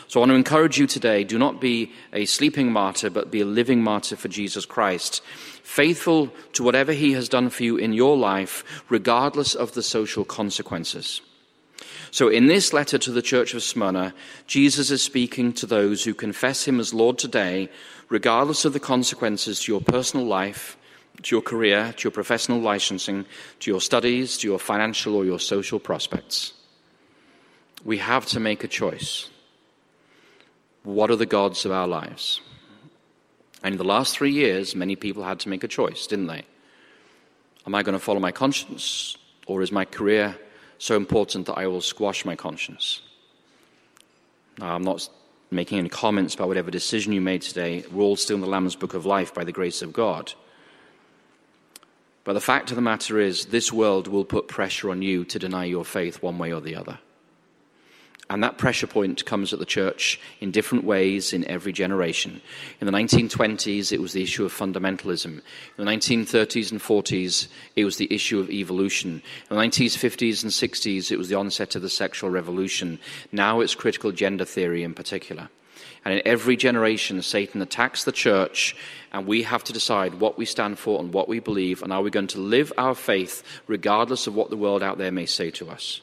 So I want to encourage you today, do not be a sleeping martyr, but be a living martyr for Jesus Christ, faithful to whatever he has done for you in your life, regardless of the social consequences. So in this letter to the church of Smyrna, Jesus is speaking to those who confess him as Lord today, regardless of the consequences to your personal life, to your career, to your professional licensing, to your studies, to your financial or your social prospects. We have to make a choice. What are the gods of our lives? And in the last 3 years, many people had to make a choice, didn't they? Am I going to follow my conscience, or is my career so important that I will squash my conscience? Now, I'm not making any comments about whatever decision you made today. We're all still in the Lamb's Book of Life by the grace of God. But the fact of the matter is, this world will put pressure on you to deny your faith one way or the other. And that pressure point comes at the church in different ways in every generation. In the 1920s, it was the issue of fundamentalism. In the 1930s and 40s, it was the issue of evolution. In the 1950s and 60s, it was the onset of the sexual revolution. Now it's critical gender theory in particular. And in every generation, Satan attacks the church, and we have to decide what we stand for and what we believe, and are we going to live our faith regardless of what the world out there may say to us.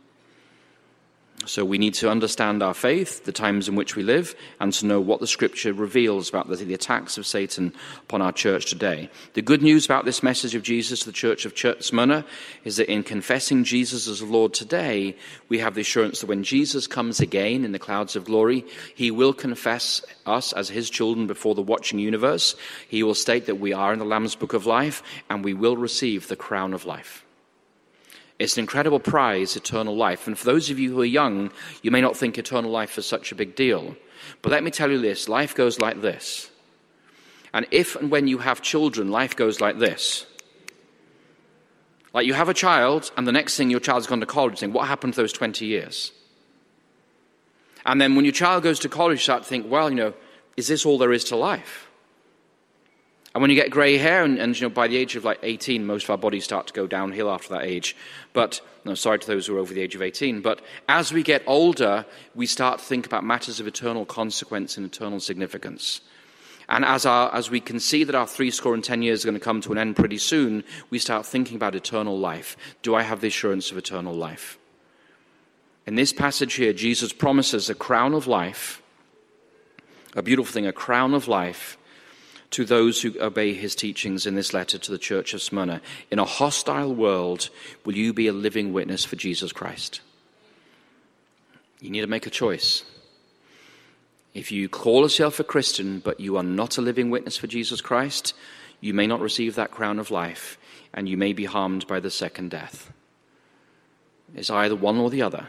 So we need to understand our faith, the times in which we live, and to know what the Scripture reveals about the attacks of Satan upon our church today. The good news about this message of Jesus to the church of Smyrna is that in confessing Jesus as Lord today, we have the assurance that when Jesus comes again in the clouds of glory, he will confess us as his children before the watching universe. He will state that we are in the Lamb's Book of Life, and we will receive the crown of life. It's an incredible prize, eternal life. And for those of you who are young, you may not think eternal life is such a big deal. But let me tell you this, life goes like this. And if and when you have children, life goes like this. Like you have a child, and the next thing your child's gone to college, you think, what happened to those 20 years? And then when your child goes to college, you start to think, well, is this all there is to life? And when you get grey hair, and by the age of 18, most of our bodies start to go downhill after that age. But, sorry to those who are over the age of 18. But as we get older, we start to think about matters of eternal consequence and eternal significance. And as we can see that our 70 years are going to come to an end pretty soon, we start thinking about eternal life. Do I have the assurance of eternal life? In this passage here, Jesus promises a crown of life, a beautiful thing, a crown of life, to those who obey his teachings in this letter to the church of Smyrna. In a hostile world, will you be a living witness for Jesus Christ? You need to make a choice. If you call yourself a Christian, but you are not a living witness for Jesus Christ, you may not receive that crown of life, and you may be harmed by the second death. It's either one or the other.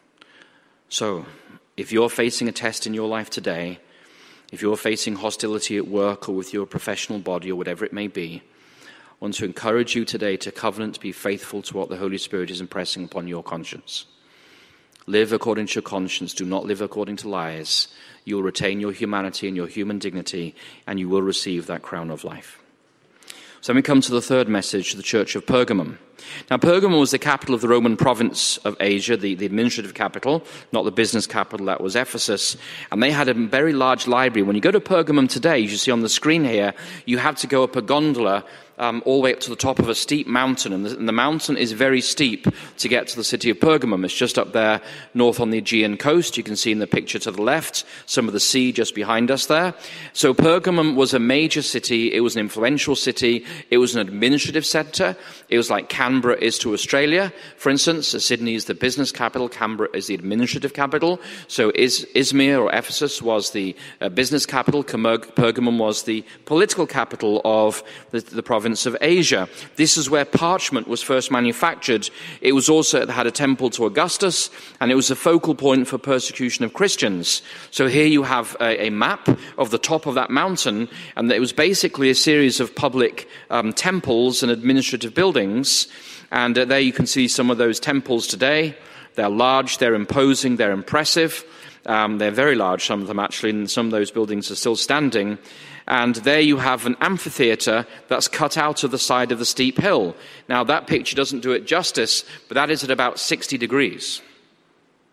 So, if you're facing a test in your life today, if you're facing hostility at work or with your professional body or whatever it may be, I want to encourage you today to covenant to be faithful to what the Holy Spirit is impressing upon your conscience. Live according to your conscience. Do not live according to lies. You will retain your humanity and your human dignity, and you will receive that crown of life. So then we come to the third message to the church of Pergamum. Now, Pergamum was the capital of the Roman province of Asia, the administrative capital, not the business capital, that was Ephesus. And they had a very large library. When you go to Pergamum today, as you see on the screen here, you have to go up a gondola all the way up to the top of a steep mountain. And the mountain is very steep to get to the city of Pergamum. It's just up there north on the Aegean coast. You can see in the picture to the left some of the sea just behind us there. So Pergamum was a major city. It was an influential city. It was an administrative center. It was like Canberra is to Australia, for instance. Sydney is the business capital. Canberra is the administrative capital. So Izmir or Ephesus was the business capital. Pergamum was the political capital of the province of Asia. This is where parchment was first manufactured. It was also, it had a temple to Augustus, and it was a focal point for persecution of Christians. So here you have a map of the top of that mountain, and it was basically a series of public temples and administrative buildings. And there you can see some of those temples today. They're large, they're imposing, they're impressive. They're very large, some of them actually, and some of those buildings are still standing. And there you have an amphitheater that's cut out of the side of the steep hill. Now, that picture doesn't do it justice, but that is at about 60 degrees.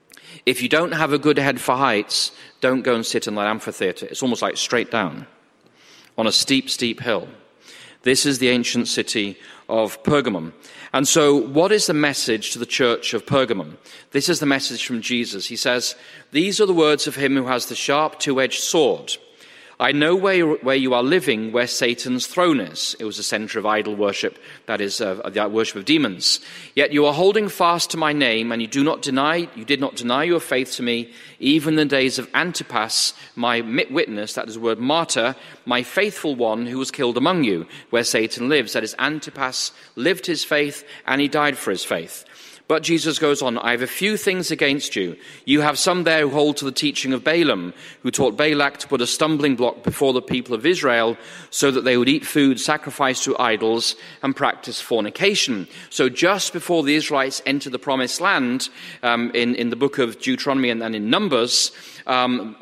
If you don't have a good head for heights, don't go and sit in that amphitheater. It's almost like straight down on a steep, steep hill. This is the ancient city of Pergamum. And so what is the message to the church of Pergamum? This is the message from Jesus. He says, "These are the words of him who has the sharp two-edged sword. I know where you are living, where Satan's throne is." It was a center of idol worship, that is, the worship of demons. "Yet you are holding fast to my name, and you did not deny your faith to me, even in the days of Antipas, my witness," that is the word martyr, "my faithful one who was killed among you, where Satan lives." That is, Antipas lived his faith, and he died for his faith. But Jesus goes on, "I have a few things against you. You have some there who hold to the teaching of Balaam, who taught Balak to put a stumbling block before the people of Israel so that they would eat food sacrificed to idols and practice fornication." So just before the Israelites entered the promised land, in the book of Deuteronomy and in Numbers, Balaam,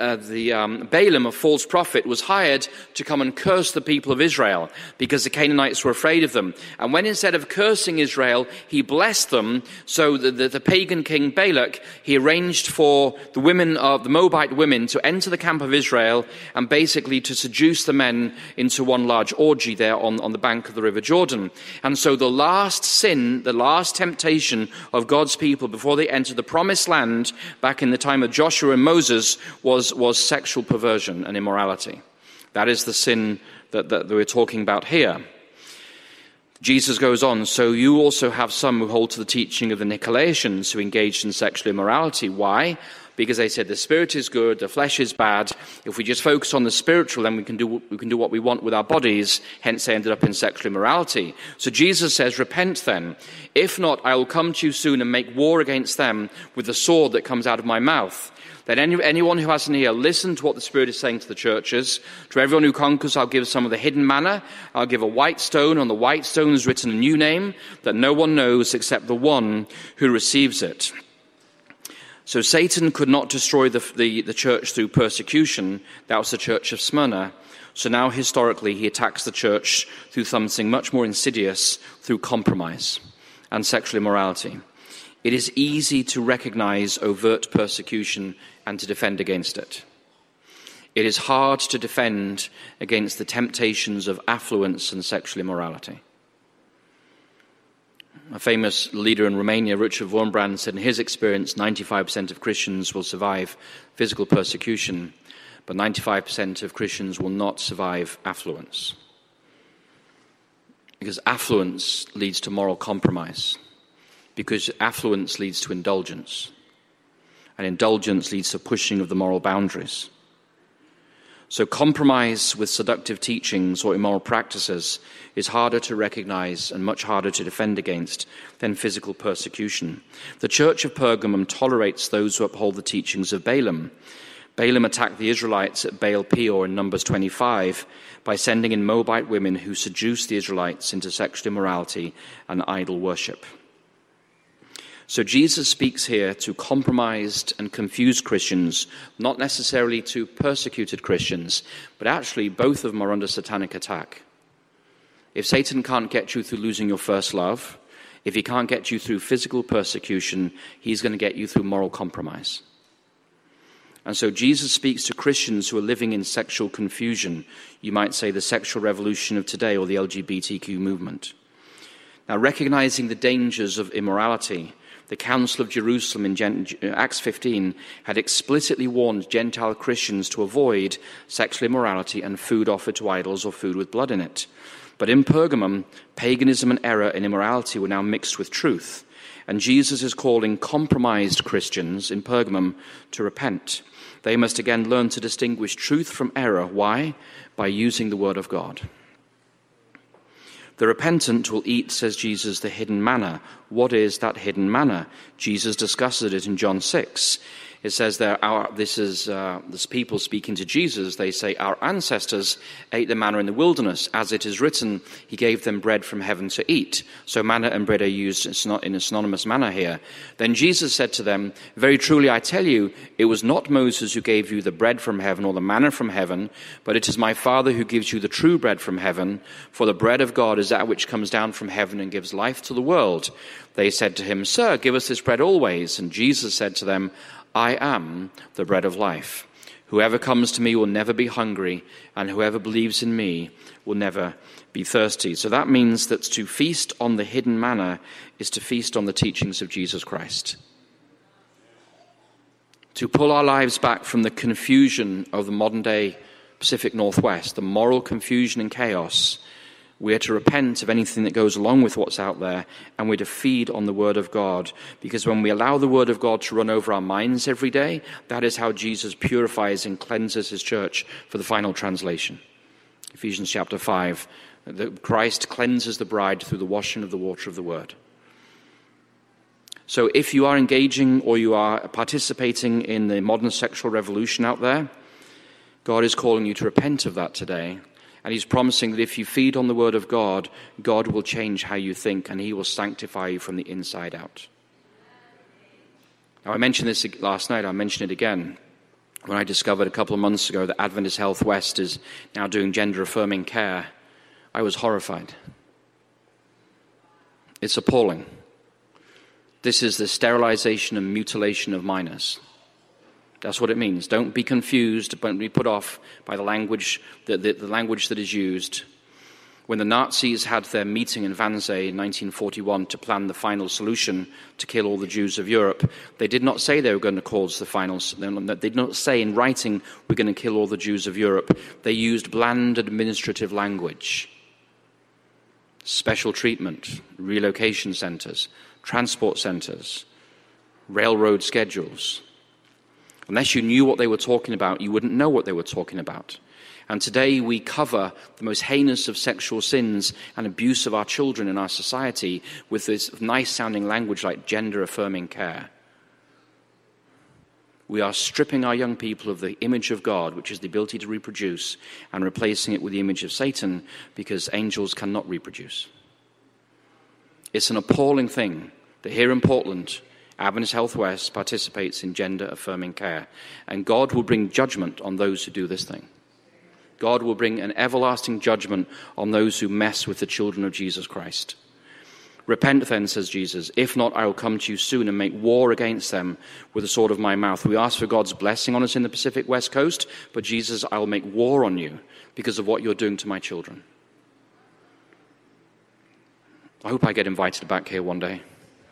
a false prophet, was hired to come and curse the people of Israel because the Canaanites were afraid of them. And when instead of cursing Israel, he blessed them, so the pagan king Balak, he arranged for the Moabite women to enter the camp of Israel and basically to seduce the men into one large orgy there on the bank of the river Jordan. And so the last sin, the last temptation of God's people before they entered the promised land back in the time of Joshua and Moses was sexual perversion and immorality. That is the sin that we're talking about here. Jesus goes on, "So you also have some who hold to the teaching of the Nicolaitans who engaged in sexual immorality." Why? Because they said the spirit is good, the flesh is bad. If we just focus on the spiritual, then we can do what we want with our bodies. Hence they ended up in sexual immorality. So Jesus says, "Repent then. If not, I will come to you soon and make war against them with the sword that comes out of my mouth." Then anyone who has an ear, listen to what the Spirit is saying to the churches. "To everyone who conquers, I'll give some of the hidden manna. I'll give a white stone. On the white stone is written a new name that no one knows except the one who receives it." So Satan could not destroy the church through persecution. That was the church of Smyrna. So now historically he attacks the church through something much more insidious, through compromise and sexual immorality. It is easy to recognize overt persecution and to defend against it. It is hard to defend against the temptations of affluence and sexual immorality. A famous leader in Romania, Richard Wurmbrand, said in his experience 95% of Christians will survive physical persecution, but 95% of Christians will not survive affluence. Because affluence leads to moral compromise. Because affluence leads to indulgence. And indulgence leads to pushing of the moral boundaries. So compromise with seductive teachings or immoral practices is harder to recognize and much harder to defend against than physical persecution. The church of Pergamum tolerates those who uphold the teachings of Balaam. Balaam attacked the Israelites at Baal Peor in Numbers 25 by sending in Moabite women who seduced the Israelites into sexual immorality and idol worship. So Jesus speaks here to compromised and confused Christians, not necessarily to persecuted Christians, but actually both of them are under satanic attack. If Satan can't get you through losing your first love, if he can't get you through physical persecution, he's going to get you through moral compromise. And so Jesus speaks to Christians who are living in sexual confusion. You might say the sexual revolution of today or the LGBTQ movement. Now, recognizing the dangers of immorality, the Council of Jerusalem in Acts 15 had explicitly warned Gentile Christians to avoid sexual immorality and food offered to idols or food with blood in it. But in Pergamum, paganism and error and immorality were now mixed with truth. And Jesus is calling compromised Christians in Pergamum to repent. They must again learn to distinguish truth from error. Why? By using the word of God. The repentant will eat, says Jesus, the hidden manna. What is that hidden manna? Jesus discusses it in John 6. It says there, this people speaking to Jesus, they say, "Our ancestors ate the manna in the wilderness. As it is written, he gave them bread from heaven to eat." So manna and bread are used in a synonymous manner here. Then Jesus said to them, "Very truly I tell you, it was not Moses who gave you the bread from heaven or the manna from heaven, but it is my Father who gives you the true bread from heaven. For the bread of God is that which comes down from heaven and gives life to the world." They said to him, "Sir, give us this bread always." And Jesus said to them, I am the bread of life. Whoever comes to me will never be hungry, and whoever believes in me will never be thirsty. So that means that to feast on the hidden manna is to feast on the teachings of Jesus Christ. To pull our lives back from the confusion of the modern-day Pacific Northwest, the moral confusion and chaos, we are to repent of anything that goes along with what's out there, and we're to feed on the Word of God. Because when we allow the Word of God to run over our minds every day, that is how Jesus purifies and cleanses his church for the final translation. Ephesians chapter 5, Christ cleanses the bride through the washing of the water of the Word. So if you are engaging or you are participating in the modern sexual revolution out there, God is calling you to repent of that today. And he's promising that if you feed on the Word of God, God will change how you think and he will sanctify you from the inside out. Now, I mentioned this last night. I'll mention it again. When I discovered a couple of months ago that Adventist Health West is now doing gender-affirming care, I was horrified. It's appalling. This is the sterilization and mutilation of minors. That's what it means. Don't be confused, don't be put off by the language that is used. When the Nazis had their meeting in Wannsee in 1941 to plan the final solution to kill all the Jews of Europe, they did not say they were going to cause the final. They did not say in writing, we're going to kill all the Jews of Europe. They used bland administrative language. Special treatment, relocation centers, transport centers, railroad schedules. Unless you knew what they were talking about, you wouldn't know what they were talking about. And today we cover the most heinous of sexual sins and abuse of our children in our society with this nice-sounding language like gender-affirming care. We are stripping our young people of the image of God, which is the ability to reproduce, and replacing it with the image of Satan because angels cannot reproduce. It's an appalling thing that here in Portland, Adventist Health West participates in gender-affirming care. And God will bring judgment on those who do this thing. God will bring an everlasting judgment on those who mess with the children of Jesus Christ. Repent then, says Jesus. If not, I will come to you soon and make war against them with the sword of my mouth. We ask for God's blessing on us in the Pacific West Coast, but Jesus, I will make war on you because of what you're doing to my children. I hope I get invited back here one day.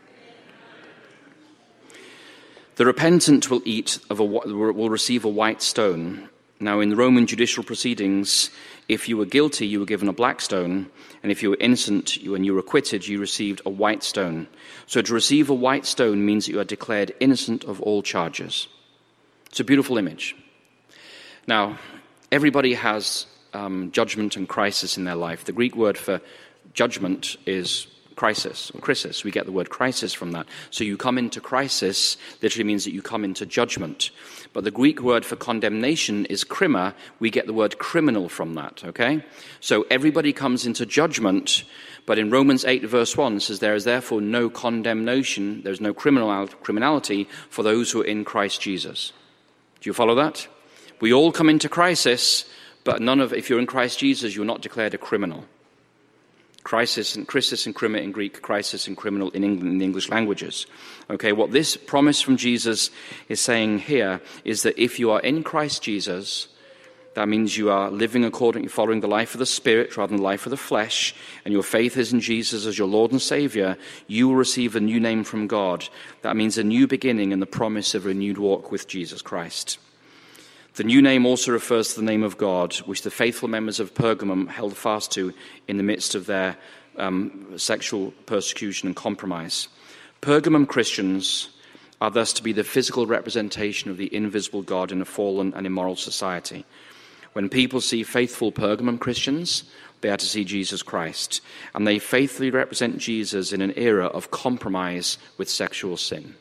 The repentant will receive a white stone. Now, in the Roman judicial proceedings, if you were guilty, you were given a black stone, and if you were innocent, when you were acquitted, you received a white stone. So to receive a white stone means that you are declared innocent of all charges. It's a beautiful image. Now, everybody has judgment and crisis in their life. The Greek word for judgment is crisis, or crisis. We get the word crisis from that. So you come into crisis literally means that you come into judgment. But the Greek word for condemnation is krima. We get the word criminal from that, okay? So everybody comes into judgment, but in Romans 8 verse 1 it says, there is therefore no condemnation, there's no criminality for those who are in Christ Jesus. Do you follow that? We all come into crisis, but if you're in Christ Jesus, you're not declared a criminal. Crisis and crima in Greek, crisis and criminal in the English languages. Okay, what this promise from Jesus is saying here is that if you are in Christ Jesus, that means you are following the life of the Spirit rather than the life of the flesh, and your faith is in Jesus as your Lord and Savior, you will receive a new name from God. That means a new beginning and the promise of a renewed walk with Jesus Christ. The new name also refers to the name of God, which the faithful members of Pergamum held fast to in the midst of their sexual persecution and compromise. Pergamum Christians are thus to be the physical representation of the invisible God in a fallen and immoral society. When people see faithful Pergamum Christians, they are to see Jesus Christ, and they faithfully represent Jesus in an era of compromise with sexual sin.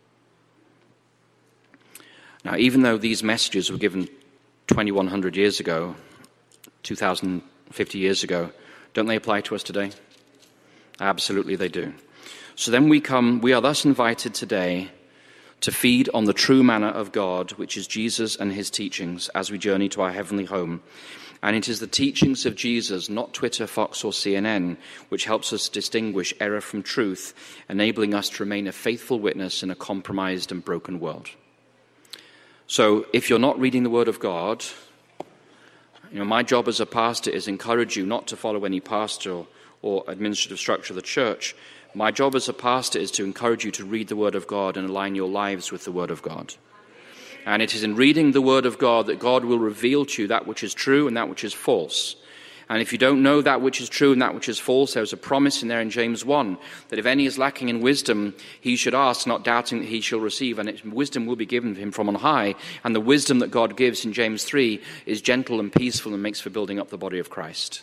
Now, even though these messages were given 2,100 years ago, 2,050 years ago, don't they apply to us today? Absolutely they do. So then we are thus invited today to feed on the true manna of God, which is Jesus and his teachings as we journey to our heavenly home. And it is the teachings of Jesus, not Twitter, Fox, or CNN, which helps us distinguish error from truth, enabling us to remain a faithful witness in a compromised and broken world. So if you're not reading the Word of God, my job as a pastor is encourage you not to follow any pastor or administrative structure of the church. My job as a pastor is to encourage you to read the Word of God and align your lives with the Word of God. And it is in reading the Word of God that God will reveal to you that which is true and that which is false. And if you don't know that which is true and that which is false, there's a promise in there in James 1 that if any is lacking in wisdom, he should ask, not doubting that he shall receive, and wisdom will be given him from on high. And the wisdom that God gives in James 3 is gentle and peaceful and makes for building up the body of Christ.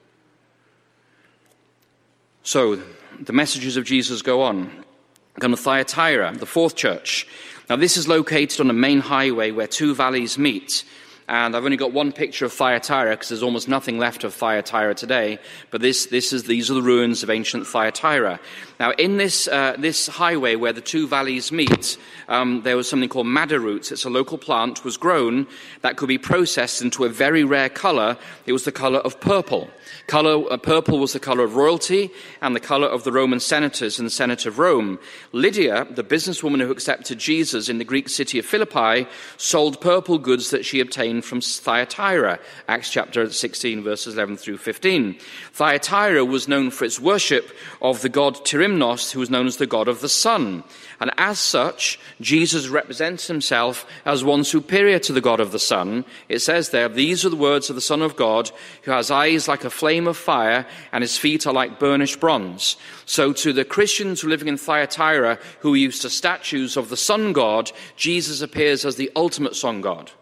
So the messages of Jesus go on. Come to Thyatira, the fourth church. Now this is located on a main highway where two valleys meet. And I've only got one picture of Thyatira because there's almost nothing left of Thyatira today. But these are the ruins of ancient Thyatira. Now, in this highway where the two valleys meet, there was something called madder roots. It's a local plant, was grown that could be processed into a very rare color. It was the color of purple. Purple was the color of royalty and the color of the Roman senators in the Senate of Rome. Lydia, the businesswoman who accepted Jesus in the Greek city of Philippi, sold purple goods that she obtained from Thyatira. Acts chapter 16, verses 11 through 15. Thyatira was known for its worship of the god Tyrimnos, who was known as the god of the sun. And as such, Jesus represents himself as one superior to the God of the sun. It says there, these are the words of the Son of God, who has eyes like a flame of fire, and his feet are like burnished bronze. So to the Christians who are living in Thyatira, who are used to statues of the sun god, Jesus appears as the ultimate sun god.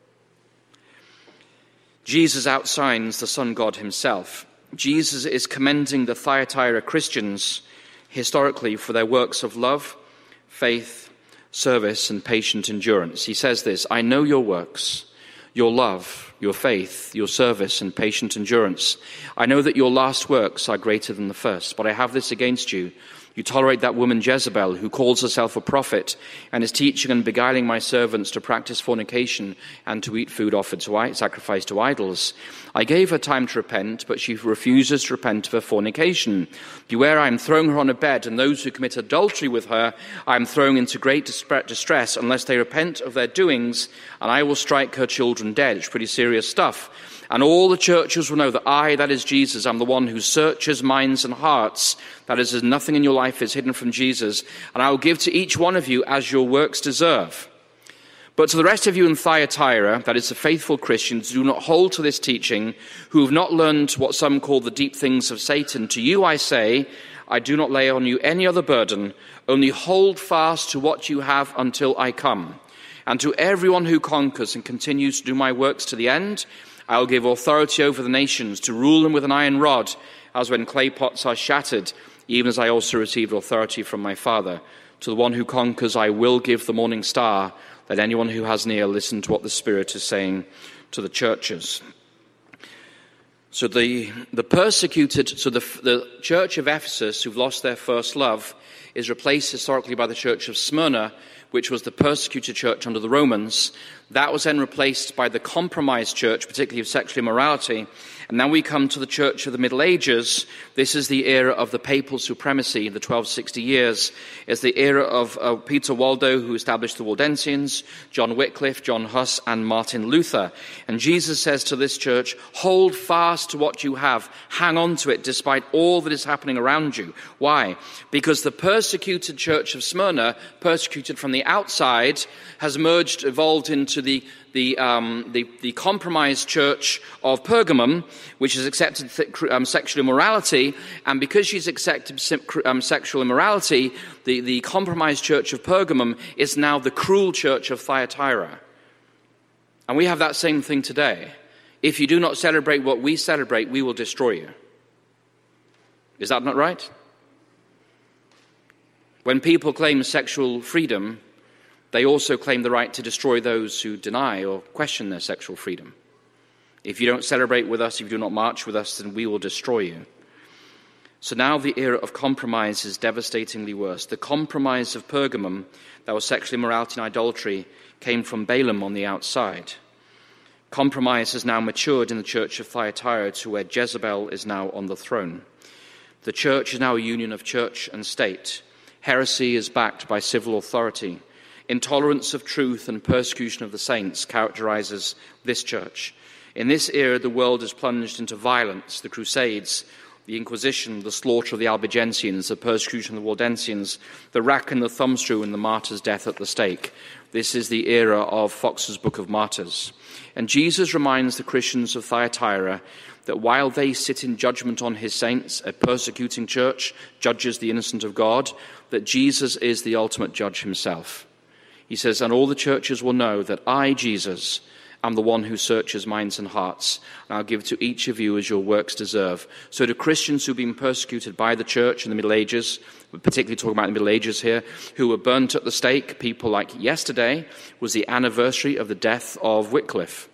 Jesus outshines the sun god himself. Jesus is commending the Thyatira Christians historically for their works of love, faith, service, and patient endurance. He says this, I know your works, your love, your faith, your service, and patient endurance. I know that your last works are greater than the first, but I have this against you. You tolerate that woman Jezebel, who calls herself a prophet, and is teaching and beguiling my servants to practice fornication and to eat food offered to sacrifice to idols. I gave her time to repent, but she refuses to repent of her fornication. Beware, I am throwing her on a bed, and those who commit adultery with her I am throwing into great distress unless they repent of their doings, and I will strike her children dead. It's pretty serious stuff. And all the churches will know that I, that is Jesus, am the one who searches minds and hearts. That is, nothing in your life is hidden from Jesus. And I will give to each one of you as your works deserve. But to the rest of you in Thyatira, that is the faithful Christians, do not hold to this teaching, who have not learned what some call the deep things of Satan. To you I say, I do not lay on you any other burden, only hold fast to what you have until I come. And to everyone who conquers and continues to do my works to the end, I will give authority over the nations to rule them with an iron rod, as when clay pots are shattered, even as I also received authority from my Father. To the one who conquers I will give the morning star. Let anyone who has an ear listen to what the Spirit is saying to the churches. So the church of Ephesus, who've lost their first love, is replaced historically by the church of Smyrna, which was the persecuted church under the Romans. That was then replaced by the compromised church, particularly of sexual immorality. And now we come to the church of the Middle Ages. This is the era of the papal supremacy, the 1260 years. It's the era of Peter Waldo, who established the Waldensians, John Wycliffe, John Huss, and Martin Luther. And Jesus says to this church, hold fast to what you have. Hang on to it despite all that is happening around you. Why? Because the persecuted church of Smyrna, persecuted from the outside, has evolved into the compromised church of Pergamum, which has accepted sexual immorality, and because she's accepted sexual immorality, the compromised church of Pergamum is now the cruel church of Thyatira. And we have that same thing today. If you do not celebrate what we celebrate, we will destroy you. Is that not right? When people claim sexual freedom, they also claim the right to destroy those who deny or question their sexual freedom. If you don't celebrate with us, if you do not march with us, then we will destroy you. So now the era of compromise is devastatingly worse. The compromise of Pergamum, that was sexual immorality and idolatry, came from Balaam on the outside. Compromise has now matured in the church of Thyatira to where Jezebel is now on the throne. The church is now a union of church and state. Heresy is backed by civil authority. Intolerance of truth and persecution of the saints characterizes this church. In this era, the world is plunged into violence, the Crusades, the Inquisition, the slaughter of the Albigensians, the persecution of the Waldensians, the rack and the thumbscrew, and the martyr's death at the stake. This is the era of Fox's Book of Martyrs. And Jesus reminds the Christians of Thyatira that while they sit in judgment on his saints, a persecuting church judges the innocent of God, that Jesus is the ultimate judge himself. He says, and all the churches will know that I, Jesus, am the one who searches minds and hearts, and I'll give to each of you as your works deserve. So to Christians who've been persecuted by the church in the Middle Ages, we're particularly talking about the Middle Ages here, who were burnt at the stake, people like yesterday was the anniversary of the death of Wycliffe.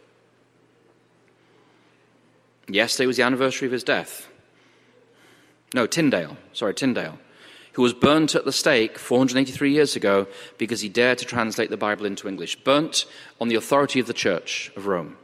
Yesterday was the anniversary of his death. No, Tyndale, who was burnt at the stake 483 years ago because he dared to translate the Bible into English. Burnt on the authority of the Church of Rome.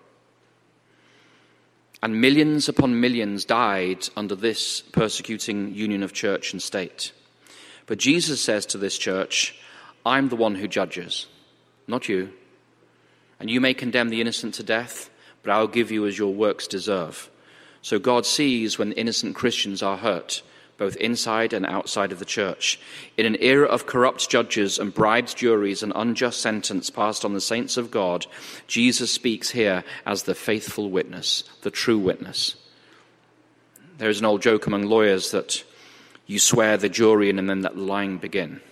And millions upon millions died under this persecuting union of church and state. But Jesus says to this church, I'm the one who judges, not you. And you may condemn the innocent to death, but I'll give you as your works deserve. So God sees when innocent Christians are hurt, both inside and outside of the church. In an era of corrupt judges and bribed juries and unjust sentence passed on the saints of God, Jesus speaks here as the faithful witness, the true witness. There is an old joke among lawyers that you swear the jury in and then let the lying begin.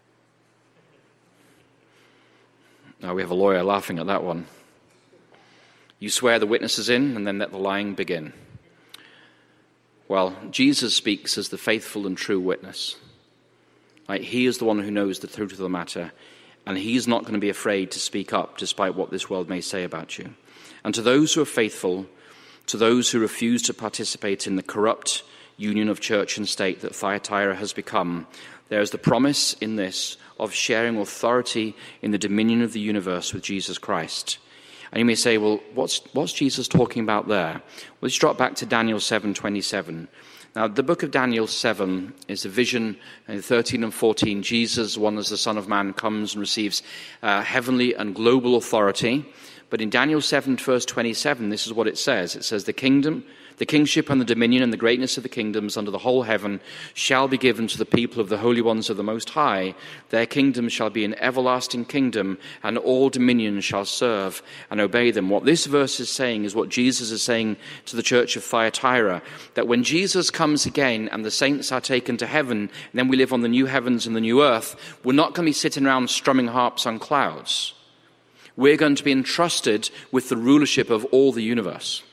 Now we have a lawyer laughing at that one. You swear the witnesses in and then let the lying begin. Well, Jesus speaks as the faithful and true witness. Right? He is the one who knows the truth of the matter, and he's not going to be afraid to speak up despite what this world may say about you. And to those who are faithful, to those who refuse to participate in the corrupt union of church and state that Thyatira has become, there is the promise in this of sharing authority in the dominion of the universe with Jesus Christ. And you may say, well, what's Jesus talking about there? Well, let's drop back to Daniel 7:27. Now, the book of Daniel 7 is a vision. In 13 and 14, Jesus, one as the Son of Man, comes and receives heavenly and global authority. But in Daniel 7, verse 27, this is what it says. It says, the kingship and the dominion and the greatness of the kingdoms under the whole heaven shall be given to the people of the holy ones of the Most High. Their kingdom shall be an everlasting kingdom, and all dominions shall serve and obey them. What this verse is saying is what Jesus is saying to the church of Thyatira, that when Jesus comes again and the saints are taken to heaven, and then we live on the new heavens and the new earth, we're not going to be sitting around strumming harps on clouds. We're going to be entrusted with the rulership of all the universe.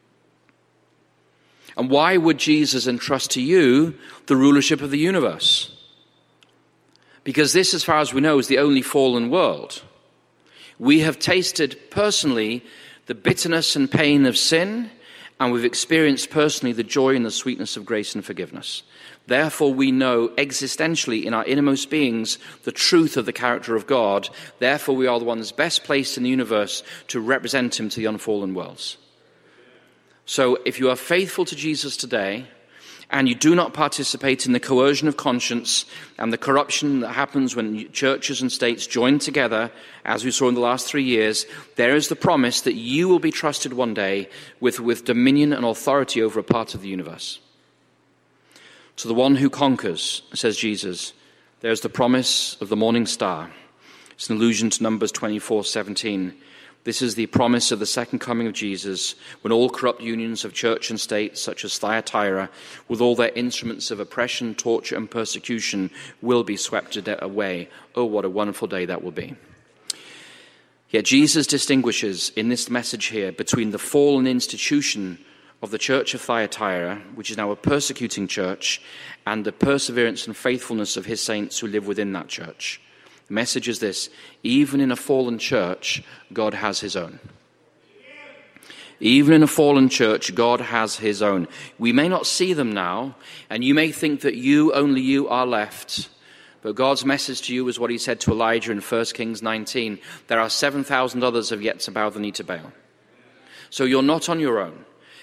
And why would Jesus entrust to you the rulership of the universe? Because this, as far as we know, is the only fallen world. We have tasted personally the bitterness and pain of sin, and we've experienced personally the joy and the sweetness of grace and forgiveness. Therefore, we know existentially in our innermost beings the truth of the character of God. Therefore, we are the ones best placed in the universe to represent him to the unfallen worlds. So if you are faithful to Jesus today, and you do not participate in the coercion of conscience and the corruption that happens when churches and states join together, as we saw in the last 3 years, there is the promise that you will be trusted one day with dominion and authority over a part of the universe. To the one who conquers, says Jesus, there's the promise of the morning star. It's an allusion to Numbers 24:17. This is the promise of the second coming of Jesus, when all corrupt unions of church and state, such as Thyatira, with all their instruments of oppression, torture, and persecution, will be swept away. Oh, what a wonderful day that will be. Yet Jesus distinguishes in this message here between the fallen institution of the church of Thyatira, which is now a persecuting church, and the perseverance and faithfulness of his saints who live within that church. The message is this: even in a fallen church, God has his own. Even in a fallen church, God has his own. We may not see them now, and you may think that only you are left. But God's message to you is what he said to Elijah in 1 Kings 19. There are 7,000 others who have yet to bow the knee to Baal. So you're not on your own.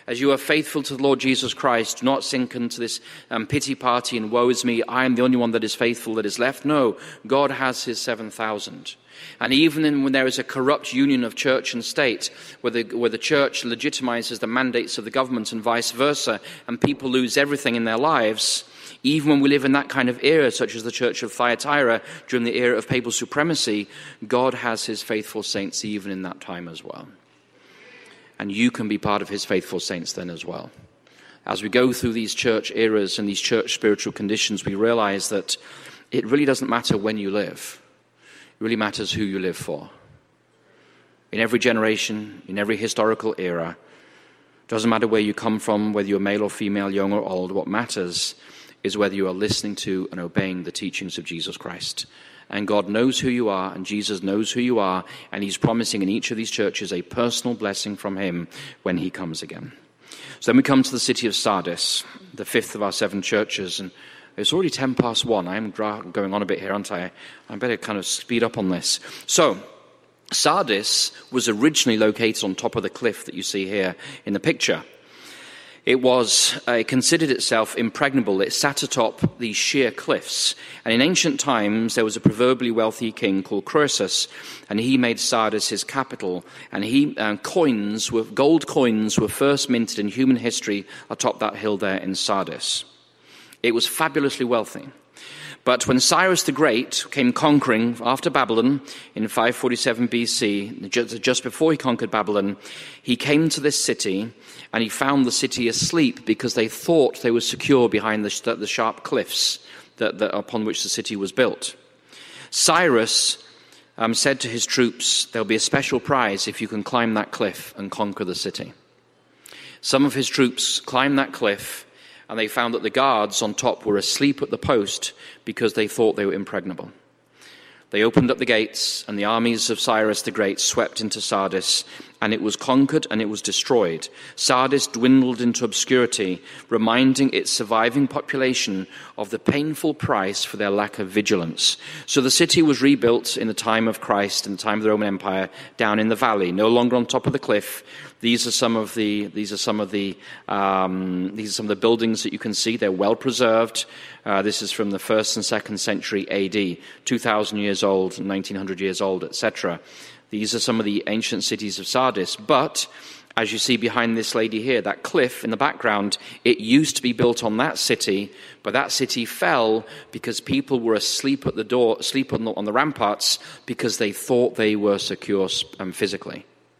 As you are faithful to the Lord Jesus Christ, do not sink into this pity party and woe is me, I am the only one that is faithful that is left. No, God has his 7,000. And even when there is a corrupt union of church and state, where the church legitimizes the mandates of the government and vice versa, and people lose everything in their lives, even when we live in that kind of era, such as the church of Thyatira during the era of papal supremacy, God has his faithful saints even in that time as well. And you can be part of his faithful saints then as well. As we go through these church eras and these church spiritual conditions, we realize that it really doesn't matter when you live. It really matters who you live for. In every generation, in every historical era, it doesn't matter where you come from, whether you're male or female, young or old, what matters is whether you are listening to and obeying the teachings of Jesus Christ. And God knows who you are, and Jesus knows who you are, and he's promising in each of these churches a personal blessing from him when he comes again. So then we come to the city of Sardis, the fifth of our 7 churches, and it's already 1:10. I am going on a bit here, aren't I? I better kind of speed up on this. So, Sardis was originally located on top of the cliff that you see here in the picture. It considered itself impregnable. It sat atop these sheer cliffs. And in ancient times, there was a proverbially wealthy king called Croesus, and he made Sardis his capital. And gold coins were first minted in human history atop that hill there in Sardis. It was fabulously wealthy. But when Cyrus the Great came conquering after Babylon in 547 BC, just before he conquered Babylon, he came to this city and he found the city asleep because they thought they were secure behind the sharp cliffs upon which the city was built. Cyrus said to his troops, there'll be a special prize if you can climb that cliff and conquer the city. Some of his troops climbed that cliff, and they found that the guards on top were asleep at the post because they thought they were impregnable. They opened up the gates, and the armies of Cyrus the Great swept into Sardis, and it was conquered and it was destroyed. Sardis dwindled into obscurity, reminding its surviving population of the painful price for their lack of vigilance. So the city was rebuilt in the time of Christ, in the time of the Roman Empire, down in the valley, no longer on top of the cliff. These are some of the buildings that you can see. They're well preserved. This is from the 1st and 2nd century AD, 2,000 years old, 1,900 years old, etc. These are some of the ancient cities of Sardis. But, as you see behind this lady here, that cliff in the background, it used to be built on that city, but that city fell because people were asleep at the door, asleep on the ramparts, because they thought they were secure physically.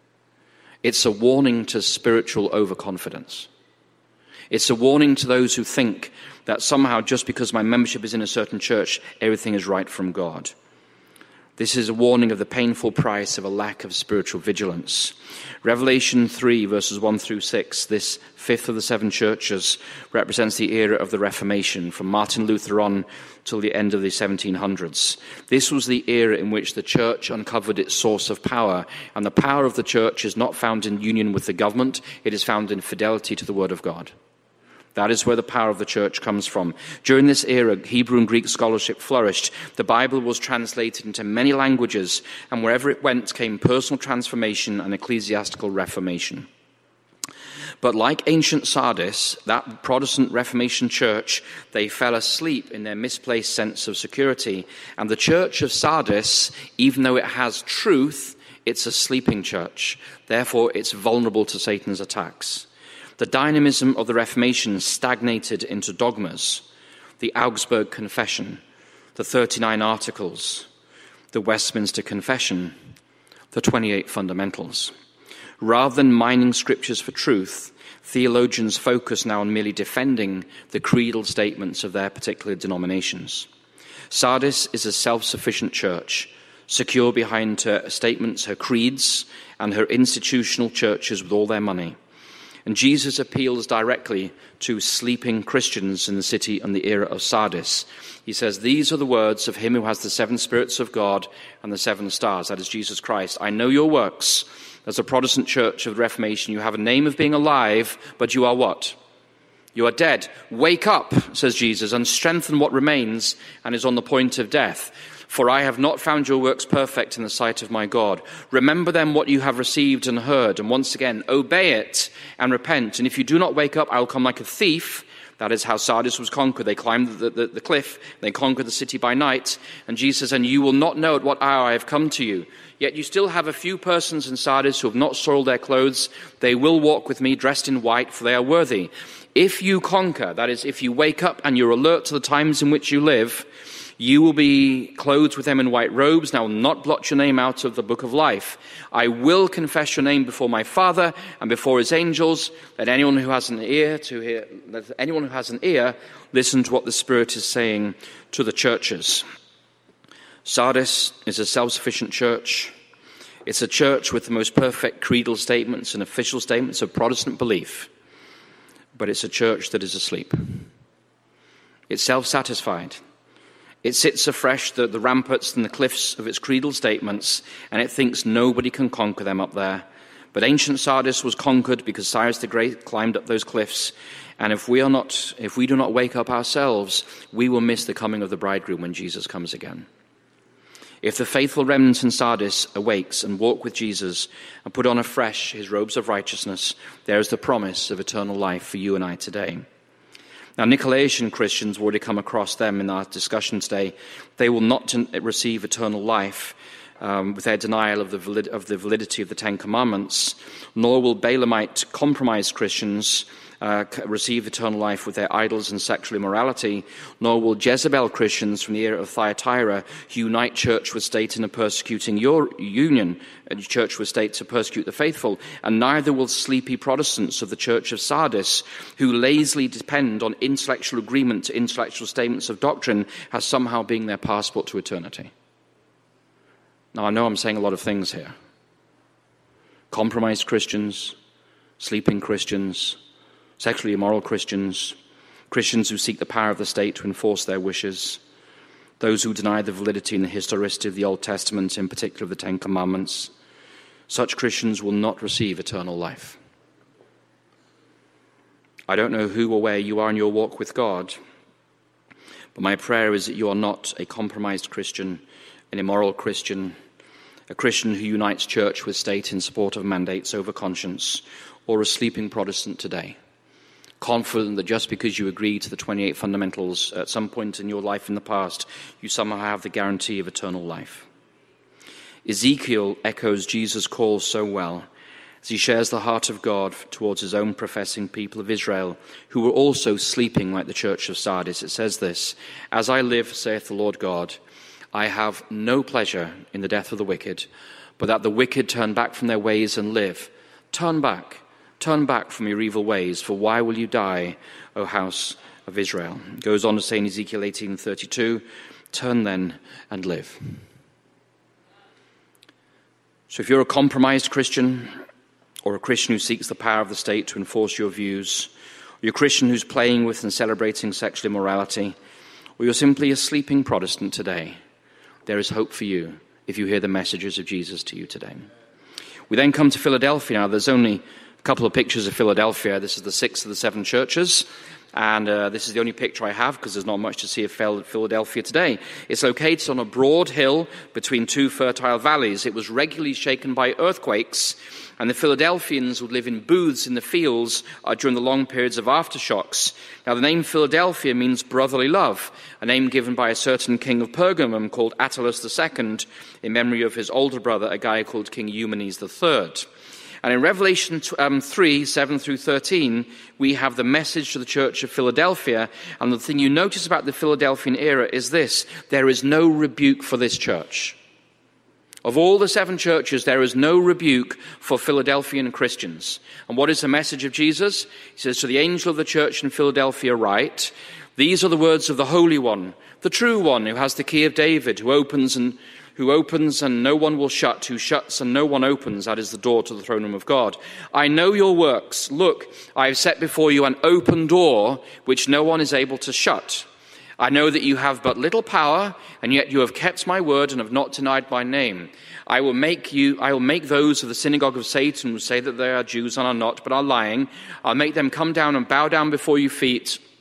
It's a warning to spiritual overconfidence. It's a warning to those who think that somehow just because my membership is in a certain church, everything is right from God. This is a warning of the painful price of a lack of spiritual vigilance. Revelation 3, verses 1 through 6, this fifth of the 7 churches, represents the era of the Reformation, from Martin Luther on till the end of the 1700s. This was the era in which the church uncovered its source of power, and the power of the church is not found in union with the government, it is found in fidelity to the Word of God. That is where the power of the church comes from. During this era, Hebrew and Greek scholarship flourished. The Bible was translated into many languages, and wherever it went came personal transformation and ecclesiastical reformation. But like ancient Sardis, that Protestant Reformation church, they fell asleep in their misplaced sense of security. And the church of Sardis, even though it has truth, it's a sleeping church. Therefore, it's vulnerable to Satan's attacks. The dynamism of the Reformation stagnated into dogmas, the Augsburg Confession, the 39 Articles, the Westminster Confession, the 28 Fundamentals. Rather than mining scriptures for truth, theologians focus now on merely defending the creedal statements of their particular denominations. Sardis is a self-sufficient church, secure behind her statements, her creeds, and her institutional churches with all their money. And Jesus appeals directly to sleeping Christians in the city and the era of Sardis. He says, these are the words of him who has the 7 spirits of God and the 7 stars. That is Jesus Christ. I know your works. As a Protestant church of the Reformation, you have a name of being alive, but you are what? You are dead. Wake up, says Jesus, and strengthen what remains and is on the point of death. For I have not found your works perfect in the sight of my God. Remember then what you have received and heard, and once again, obey it and repent. And if you do not wake up, I will come like a thief. That is how Sardis was conquered. They climbed the cliff. They conquered the city by night. And Jesus says, and you will not know at what hour I have come to you. Yet you still have a few persons in Sardis who have not soiled their clothes. They will walk with me dressed in white, for they are worthy. If you conquer, that is, if you wake up and you're alert to the times in which you live, you will be clothed with them in white robes, and I will not blot your name out of the book of life. I will confess your name before my Father and before his angels. Let anyone who has an ear listen to what the Spirit is saying to the churches. Sardis is a self-sufficient church. It's a church with the most perfect creedal statements and official statements of Protestant belief. But it's a church that is asleep. It's self-satisfied. It sits afresh the ramparts and the cliffs of its creedal statements, and it thinks nobody can conquer them up there. But ancient Sardis was conquered because Cyrus the Great climbed up those cliffs. And if we do not wake up ourselves, we will miss the coming of the bridegroom when Jesus comes again. If the faithful remnant in Sardis awakes and walk with Jesus and put on afresh his robes of righteousness, there is the promise of eternal life for you and I today. Now, Nicolaitans Christians, we've already come across them in our discussion today. They will not receive eternal life with their denial of the validity of the Ten Commandments, nor will Balaamite compromised Christians receive eternal life with their idols and sexual immorality, nor will Jezebel Christians from the era of Thyatira unite church with state in a persecuting your union, church with state to persecute the faithful, and neither will sleepy Protestants of the church of Sardis, who lazily depend on intellectual agreement to intellectual statements of doctrine, as somehow being their passport to eternity. Now, I know I'm saying a lot of things here. Compromised Christians, sleeping Christians, sexually immoral Christians, Christians who seek the power of the state to enforce their wishes, those who deny the validity and the historicity of the Old Testament, in particular of the Ten Commandments. Such Christians will not receive eternal life. I don't know who or where you are in your walk with God, but my prayer is that you are not a compromised Christian, an immoral Christian, a Christian who unites church with state in support of mandates over conscience, or a sleeping Protestant today, confident that just because you agree to the 28 fundamentals at some point in your life in the past, you somehow have the guarantee of eternal life. Ezekiel echoes Jesus' call so well as he shares the heart of God towards his own professing people of Israel, who were also sleeping like the church of Sardis. It says this, "As I live, saith the Lord God, I have no pleasure in the death of the wicked, but that the wicked turn back from their ways and live. Turn back from your evil ways, for why will you die, O house of Israel?" It goes on to say in Ezekiel 18:32, "Turn then and live." So if you're a compromised Christian, or a Christian who seeks the power of the state to enforce your views, or you're a Christian who's playing with and celebrating sexual immorality, or you're simply a sleeping Protestant today, there is hope for you if you hear the messages of Jesus to you today. We then come to Philadelphia. Now, there's only a couple of pictures of Philadelphia. This is the 6th of the 7 churches. And this is the only picture I have because there's not much to see of Philadelphia today. It's located on a broad hill between two fertile valleys. It was regularly shaken by earthquakes, and the Philadelphians would live in booths in the fields during the long periods of aftershocks. Now, the name Philadelphia means brotherly love, a name given by a certain king of Pergamum called Attalus II in memory of his older brother, a guy called King Eumenes III. And in Revelation 3, 7 through 13, we have the message to the church of Philadelphia. And the thing you notice about the Philadelphian era is this: there is no rebuke for this church. Of all the 7 churches, there is no rebuke for Philadelphian Christians. And what is the message of Jesus? He says, "To the angel of the church in Philadelphia write, these are the words of the Holy One, the true one, who has the key of David, who opens and no one will shut, who shuts and no one opens, that is the door to the throne room of God. I know your works. Look, I have set before you an open door, which no one is able to shut. I know that you have but little power, and yet you have kept my word and have not denied my name. I will make those of the synagogue of Satan who say that they are Jews and are not, but are lying. I'll make them come down and bow down before your feet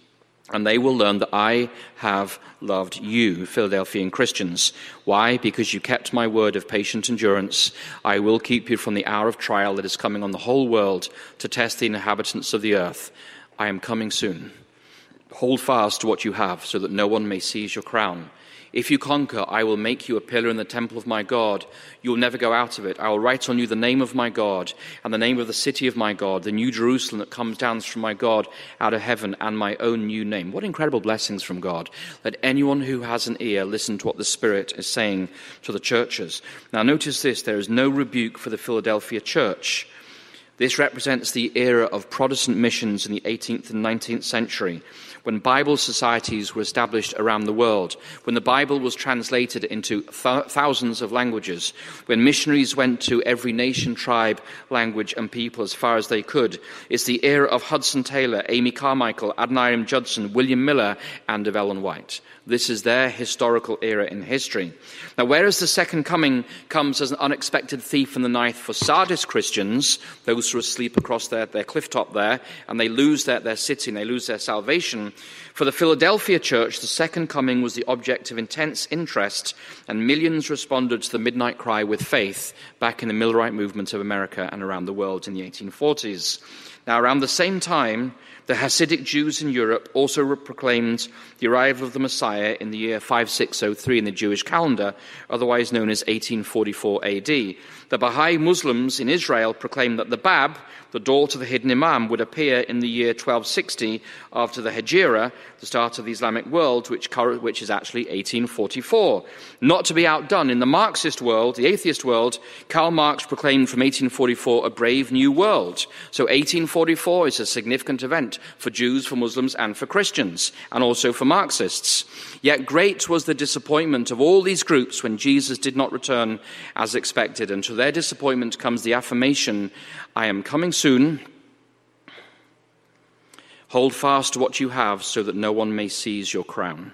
and they will learn that I have loved you, Philadelphian Christians. Why? Because you kept my word of patient endurance. I will keep you from the hour of trial that is coming on the whole world to test the inhabitants of the earth. I am coming soon. Hold fast to what you have, so that no one may seize your crown. If you conquer, I will make you a pillar in the temple of my God. You will never go out of it. I will write on you the name of my God and the name of the city of my God, the new Jerusalem that comes down from my God out of heaven, and my own new name. What incredible blessings from God. Let anyone who has an ear listen to what the Spirit is saying to the churches. Now notice this, there is no rebuke for the Philadelphia church. This represents the era of Protestant missions in the 18th and 19th century, when Bible societies were established around the world, when the Bible was translated into thousands of languages, when missionaries went to every nation, tribe, language, and people as far as they could. It's the era of Hudson Taylor, Amy Carmichael, Adoniram Judson, William Miller, and of Ellen White. This is their historical era in history. Now, whereas the second coming comes as an unexpected thief in the night for Sardis Christians, those who are asleep across their cliff top there, and they lose their city and they lose their salvation, for the Philadelphia church, the second coming was the object of intense interest, and millions responded to the midnight cry with faith back in the Millerite movement of America and around the world in the 1840s. Now, around the same time, the Hasidic Jews in Europe also proclaimed the arrival of the Messiah in the year 5603 in the Jewish calendar, otherwise known as 1844 AD. The Baha'i Muslims in Israel proclaimed that the Bab, the door to the hidden Imam, would appear in the year 1260 after the Hejira, the start of the Islamic world, which is actually 1844. Not to be outdone, in the Marxist world, the atheist world, Karl Marx proclaimed from 1844 a brave new world. So 1844 is a significant event for Jews, for Muslims, and for Christians, and also for Marxists. Yet great was the disappointment of all these groups when Jesus did not return as expected, and to their disappointment comes the affirmation, I am coming soon. Hold fast to what you have so that no one may seize your crown.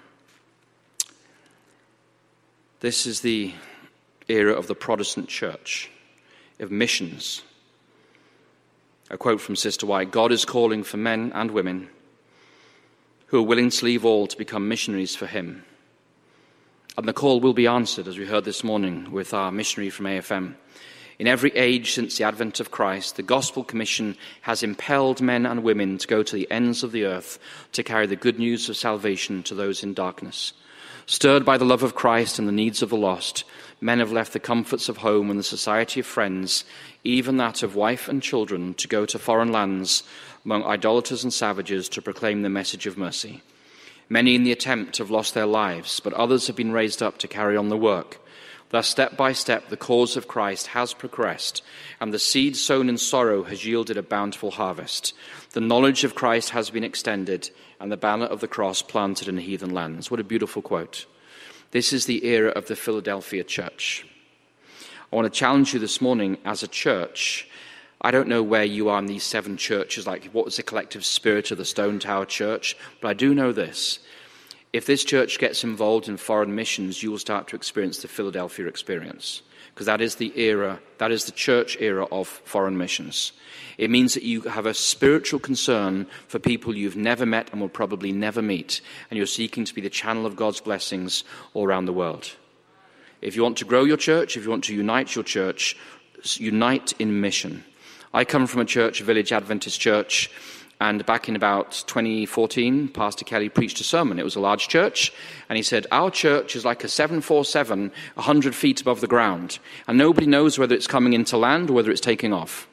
This is the era of the Protestant church, of missions. A quote from Sister White, God is calling for men and women who are willing to leave all to become missionaries for him. And the call will be answered, as we heard this morning with our missionary from AFM. In every age since the advent of Christ, the gospel commission has impelled men and women to go to the ends of the earth to carry the good news of salvation to those in darkness. Stirred by the love of Christ and the needs of the lost, men have left the comforts of home and the society of friends, even that of wife and children, to go to foreign lands among idolaters and savages to proclaim the message of mercy. Many in the attempt have lost their lives, but others have been raised up to carry on the work. Thus, step by step, the cause of Christ has progressed, and the seed sown in sorrow has yielded a bountiful harvest. The knowledge of Christ has been extended, and the banner of the cross planted in heathen lands. What a beautiful quote. This is the era of the Philadelphia church. I want to challenge you this morning as a church. I don't know where you are in these 7 churches, like what was the collective spirit of the Stone Tower Church, but I do know this. If this church gets involved in foreign missions, you will start to experience the Philadelphia experience, because that is the era, that is the church era of foreign missions. It means that you have a spiritual concern for people you've never met and will probably never meet, and you're seeking to be the channel of God's blessings all around the world. If you want to grow your church, if you want to unite your church, unite in mission. I come from a church, a Village Adventist church, and back in about 2014, Pastor Kelly preached a sermon. It was a large church, and he said, our church is like a 747, 100 feet above the ground, and nobody knows whether it's coming into land or whether it's taking off.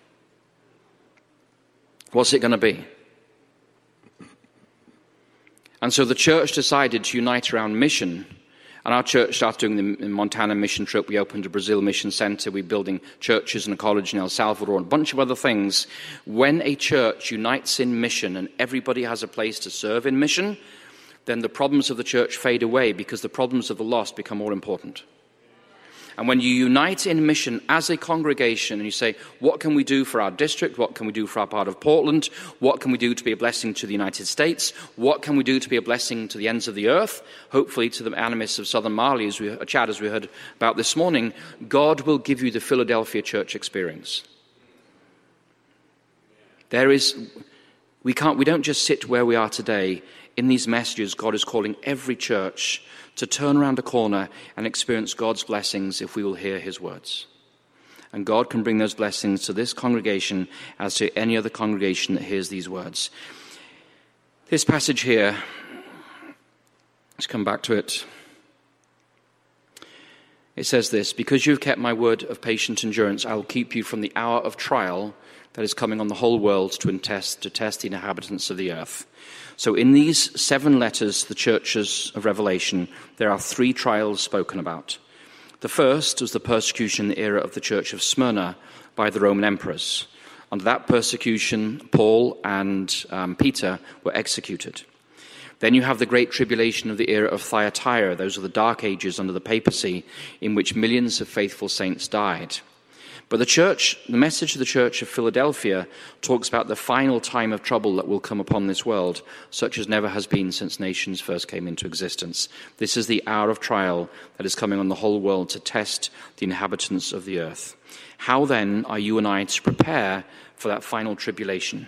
What's it going to be? And so the church decided to unite around mission. And our church started doing the Montana mission trip. We opened a Brazil mission center. We're building churches and a college in El Salvador and a bunch of other things. When a church unites in mission and everybody has a place to serve in mission, then the problems of the church fade away because the problems of the lost become more important. And when you unite in mission as a congregation and you say, what can we do for our district? What can we do for our part of Portland? What can we do to be a blessing to the United States? What can we do to be a blessing to the ends of the earth? Hopefully to the animists of southern Mali, Chad, as we heard about this morning. God will give you the Philadelphia church experience. We don't just sit where we are today in these messages, God is calling every church to turn around a corner and experience God's blessings if we will hear his words. And God can bring those blessings to this congregation as to any other congregation that hears these words. This passage here, let's come back to it. It says this: because you have kept my word of patient endurance, I will keep you from the hour of trial that is coming on the whole world to test the inhabitants of the earth. So in these 7 letters to the churches of Revelation, there are 3 trials spoken about. The first was the persecution in the era of the church of Smyrna by the Roman emperors. Under that persecution, Paul and Peter were executed. Then you have the great tribulation of the era of Thyatira. Those are the dark ages under the papacy in which millions of faithful saints died. But the message of the church of Philadelphia talks about the final time of trouble that will come upon this world, such as never has been since nations first came into existence. This is the hour of trial that is coming on the whole world to test the inhabitants of the earth. How then are you and I to prepare for that final tribulation?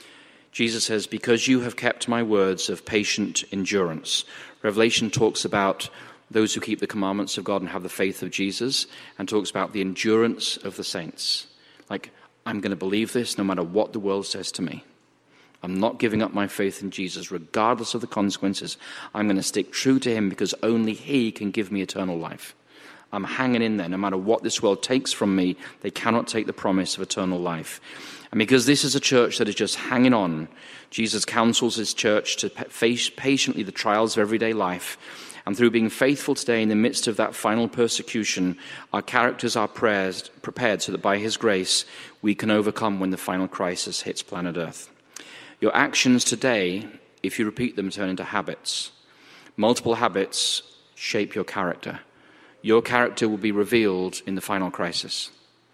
Jesus says, because you have kept my words of patient endurance. Revelation talks about those who keep the commandments of God and have the faith of Jesus, and talks about the endurance of the saints. Like, I'm going to believe this no matter what the world says to me. I'm not giving up my faith in Jesus regardless of the consequences. I'm going to stick true to him because only he can give me eternal life. I'm hanging in there. No matter what this world takes from me, they cannot take the promise of eternal life. And because this is a church that is just hanging on, Jesus counsels his church to face patiently the trials of everyday life. And through being faithful today in the midst of that final persecution, our characters are prepared so that by his grace we can overcome when the final crisis hits planet Earth. Your actions today, if you repeat them, turn into habits. Multiple habits shape your character. Your character will be revealed in the final crisis.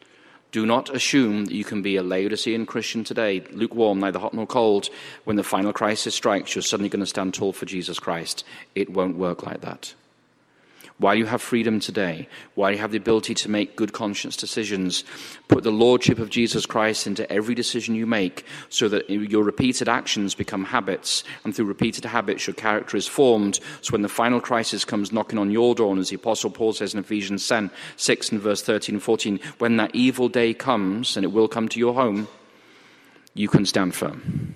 Do not assume that you can be a Laodicean Christian today, lukewarm, neither hot nor cold. When the final crisis strikes, you're suddenly going to stand tall for Jesus Christ. It won't work like that. While you have freedom today, while you have the ability to make good conscience decisions, put the lordship of Jesus Christ into every decision you make so that your repeated actions become habits, and through repeated habits your character is formed, so when the final crisis comes knocking on your door, and as the Apostle Paul says in Ephesians 6 and verse 13 and 14, when that evil day comes, and it will come to your home, you can stand firm.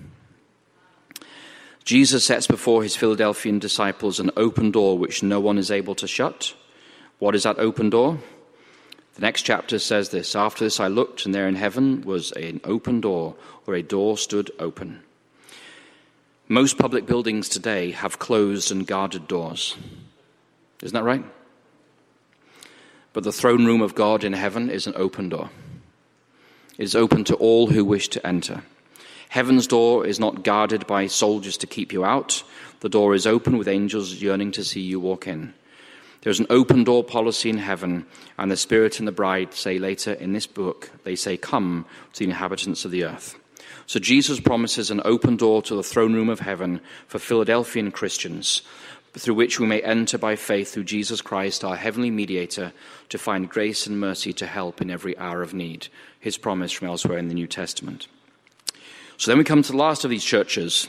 Jesus sets before his Philadelphian disciples an open door which no one is able to shut. What is that open door? The next chapter says this: after this I looked, and there in heaven was an open door, or a door stood open. Most public buildings today have closed and guarded doors. Isn't that right? But the throne room of God in heaven is an open door. It is open to all who wish to enter. Heaven's door is not guarded by soldiers to keep you out. The door is open with angels yearning to see you walk in. There's an open door policy in heaven, and the Spirit and the bride say later in this book, they say, come to the inhabitants of the earth. So Jesus promises an open door to the throne room of heaven for Philadelphian Christians, through which we may enter by faith through Jesus Christ, our heavenly mediator, to find grace and mercy to help in every hour of need. His promise from elsewhere in the New Testament. So then we come to the last of these churches,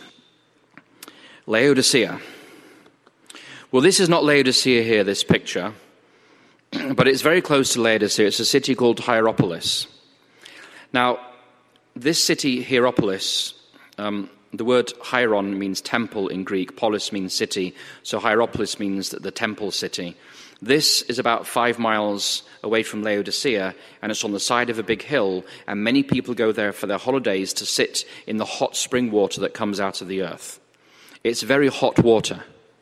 Laodicea. Well, this is not Laodicea here, this picture, but it's very close to Laodicea. It's a city called Hierapolis. Now, this city, Hierapolis, the word hieron means temple in Greek, polis means city, so Hierapolis means the temple city. This is about 5 miles away from Laodicea, and it's on the side of a big hill, and many people go there for their holidays to sit in the hot spring water that comes out of the earth. It's very hot water.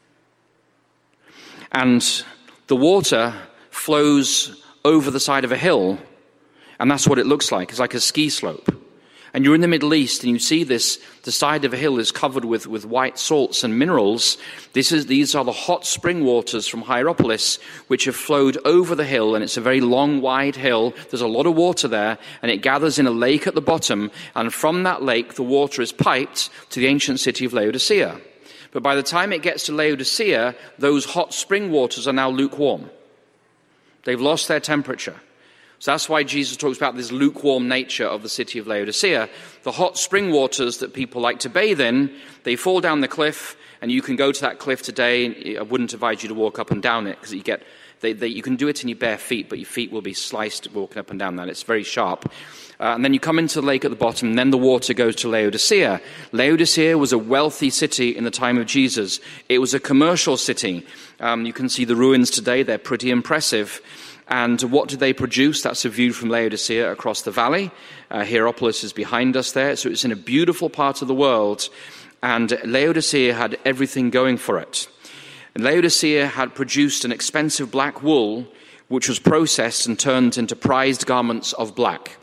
And the water flows over the side of a hill, and that's what it looks like. It's like a ski slope. And you're in the Middle East, and you see this, the side of a hill is covered with white salts and minerals. These are the hot spring waters from Hierapolis, which have flowed over the hill, and it's a very long, wide hill. There's a lot of water there, and it gathers in a lake at the bottom, and from that lake, the water is piped to the ancient city of Laodicea. But by the time it gets to Laodicea, those hot spring waters are now lukewarm. They've lost their temperature. So that's why Jesus talks about this lukewarm nature of the city of Laodicea. The hot spring waters that people like to bathe in, they fall down the cliff And you can go to that cliff today. I wouldn't advise you to walk up and down it because you can do it in your bare feet, but your feet will be sliced walking up and down that. It's very sharp. And then you come into the lake at the bottom, and then the water goes to Laodicea. Laodicea was a wealthy city in the time of Jesus. It was a commercial city. You can see the ruins today. They're pretty impressive. And what did they produce? That's a view from Laodicea across the valley. Hierapolis is behind us there. So it's in a beautiful part of the world. And Laodicea had everything going for it. And Laodicea had produced an expensive black wool, which was processed and turned into prized garments of black.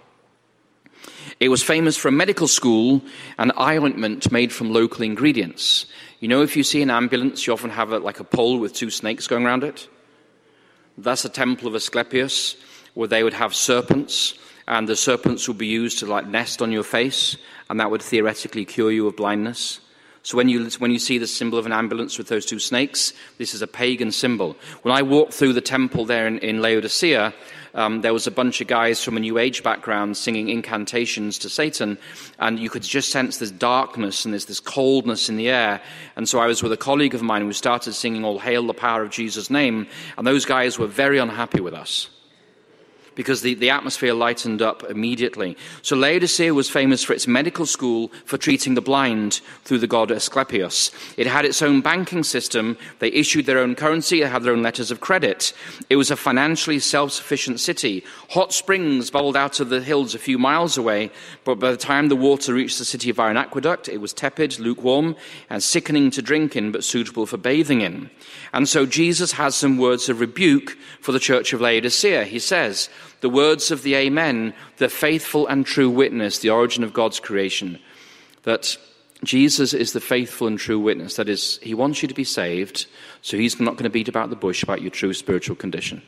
It was famous for a medical school and ointment made from local ingredients. You know, if you see an ambulance, you often have like a pole with two snakes going around it. That's a temple of Asclepius, where they would have serpents, and the serpents would be used to like nest on your face, and that would theoretically cure you of blindness. So when you see the symbol of an ambulance with those two snakes, this is a pagan symbol. When I walked through the temple there in Laodicea, there was a bunch of guys from a New Age background singing incantations to Satan, and you could just sense this darkness and there's this coldness in the air. And so I was with a colleague of mine who started singing All Hail the Power of Jesus' Name, and those guys were very unhappy with us, because the atmosphere lightened up immediately. So Laodicea was famous for its medical school for treating the blind through the god Asclepius. It had its own banking system. They issued their own currency. They had their own letters of credit. It was a financially self-sufficient city. Hot springs bubbled out of the hills a few miles away, but by the time the water reached the city via an aqueduct, it was tepid, lukewarm, and sickening to drink in, but suitable for bathing in. And so Jesus has some words of rebuke for the church of Laodicea. He says, the words of the Amen, the faithful and true witness, the origin of God's creation, that Jesus is the faithful and true witness. That is, he wants you to be saved, so he's not going to beat about the bush about your true spiritual condition.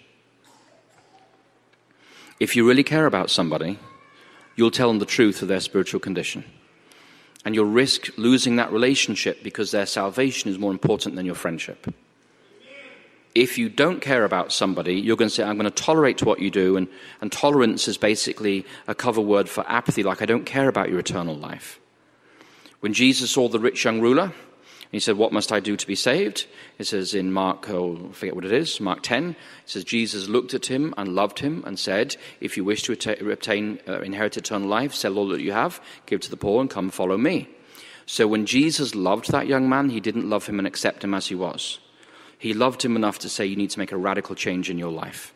If you really care about somebody, you'll tell them the truth of their spiritual condition. And you'll risk losing that relationship because their salvation is more important than your friendship. If you don't care about somebody, you're going to say, I'm going to tolerate what you do. And tolerance is basically a cover word for apathy, like I don't care about your eternal life. When Jesus saw the rich young ruler, he said, what must I do to be saved? It says in Mark, I forget what it is, Mark 10, it says, Jesus looked at him and loved him and said, if you wish to inherit eternal life, sell all that you have, give to the poor and come follow me. So when Jesus loved that young man, he didn't love him and accept him as he was. He loved him enough to say you need to make a radical change in your life.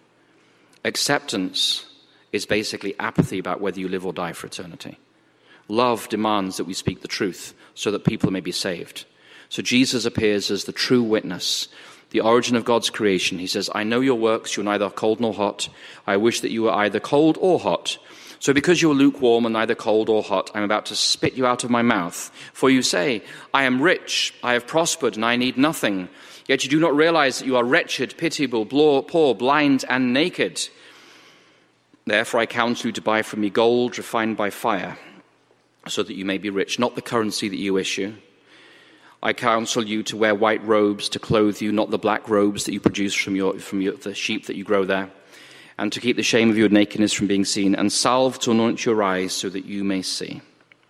Acceptance is basically apathy about whether you live or die for eternity. Love demands that we speak the truth so that people may be saved. So Jesus appears as the true witness, the origin of God's creation. He says, I know your works, you're neither cold nor hot. I wish that you were either cold or hot. So because you are lukewarm and neither cold or hot, I'm about to spit you out of my mouth. For you say, I am rich, I have prospered, and I need nothing. Yet you do not realize that you are wretched, pitiable, poor, blind, and naked. Therefore I counsel you to buy from me gold refined by fire, so that you may be rich, not the currency that you issue. I counsel you to wear white robes to clothe you, not the black robes that you produce from the sheep that you grow there, and to keep the shame of your nakedness from being seen, and salve to anoint your eyes so that you may see.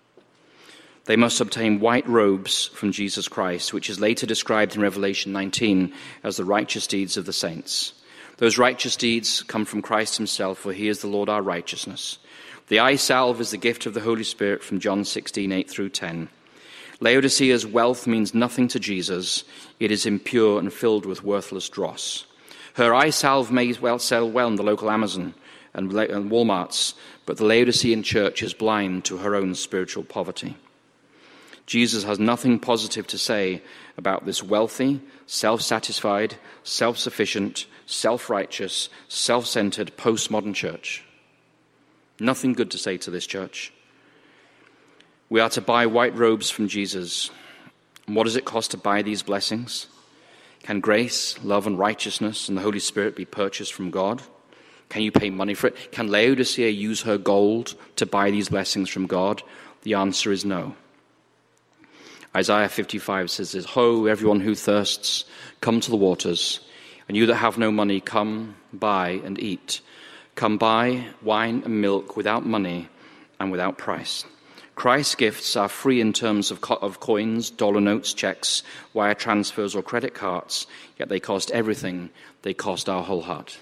They must obtain white robes from Jesus Christ, which is later described in Revelation 19 as the righteous deeds of the saints. Those righteous deeds come from Christ himself, for he is the Lord our righteousness. The eye salve is the gift of the Holy Spirit from John 16, 8 through 10. Laodicea's wealth means nothing to Jesus. It is impure and filled with worthless dross. Her eye salve may well sell well in the local Amazon and Walmarts, but the Laodicean church is blind to her own spiritual poverty. Jesus has nothing positive to say about this wealthy, self-satisfied, self-sufficient, self-righteous, self-centered, postmodern church. Nothing good to say to this church. We are to buy white robes from Jesus. And what does it cost to buy these blessings? Can grace, love, and righteousness and the Holy Spirit be purchased from God? Can you pay money for it? Can Laodicea use her gold to buy these blessings from God? The answer is no. Isaiah 55 says this, Ho, everyone who thirsts, come to the waters, and you that have no money, come, buy and eat. Come buy wine and milk without money and without price. Christ's gifts are free in terms of coins, dollar notes, checks, wire transfers, or credit cards, yet they cost everything. They cost our whole heart.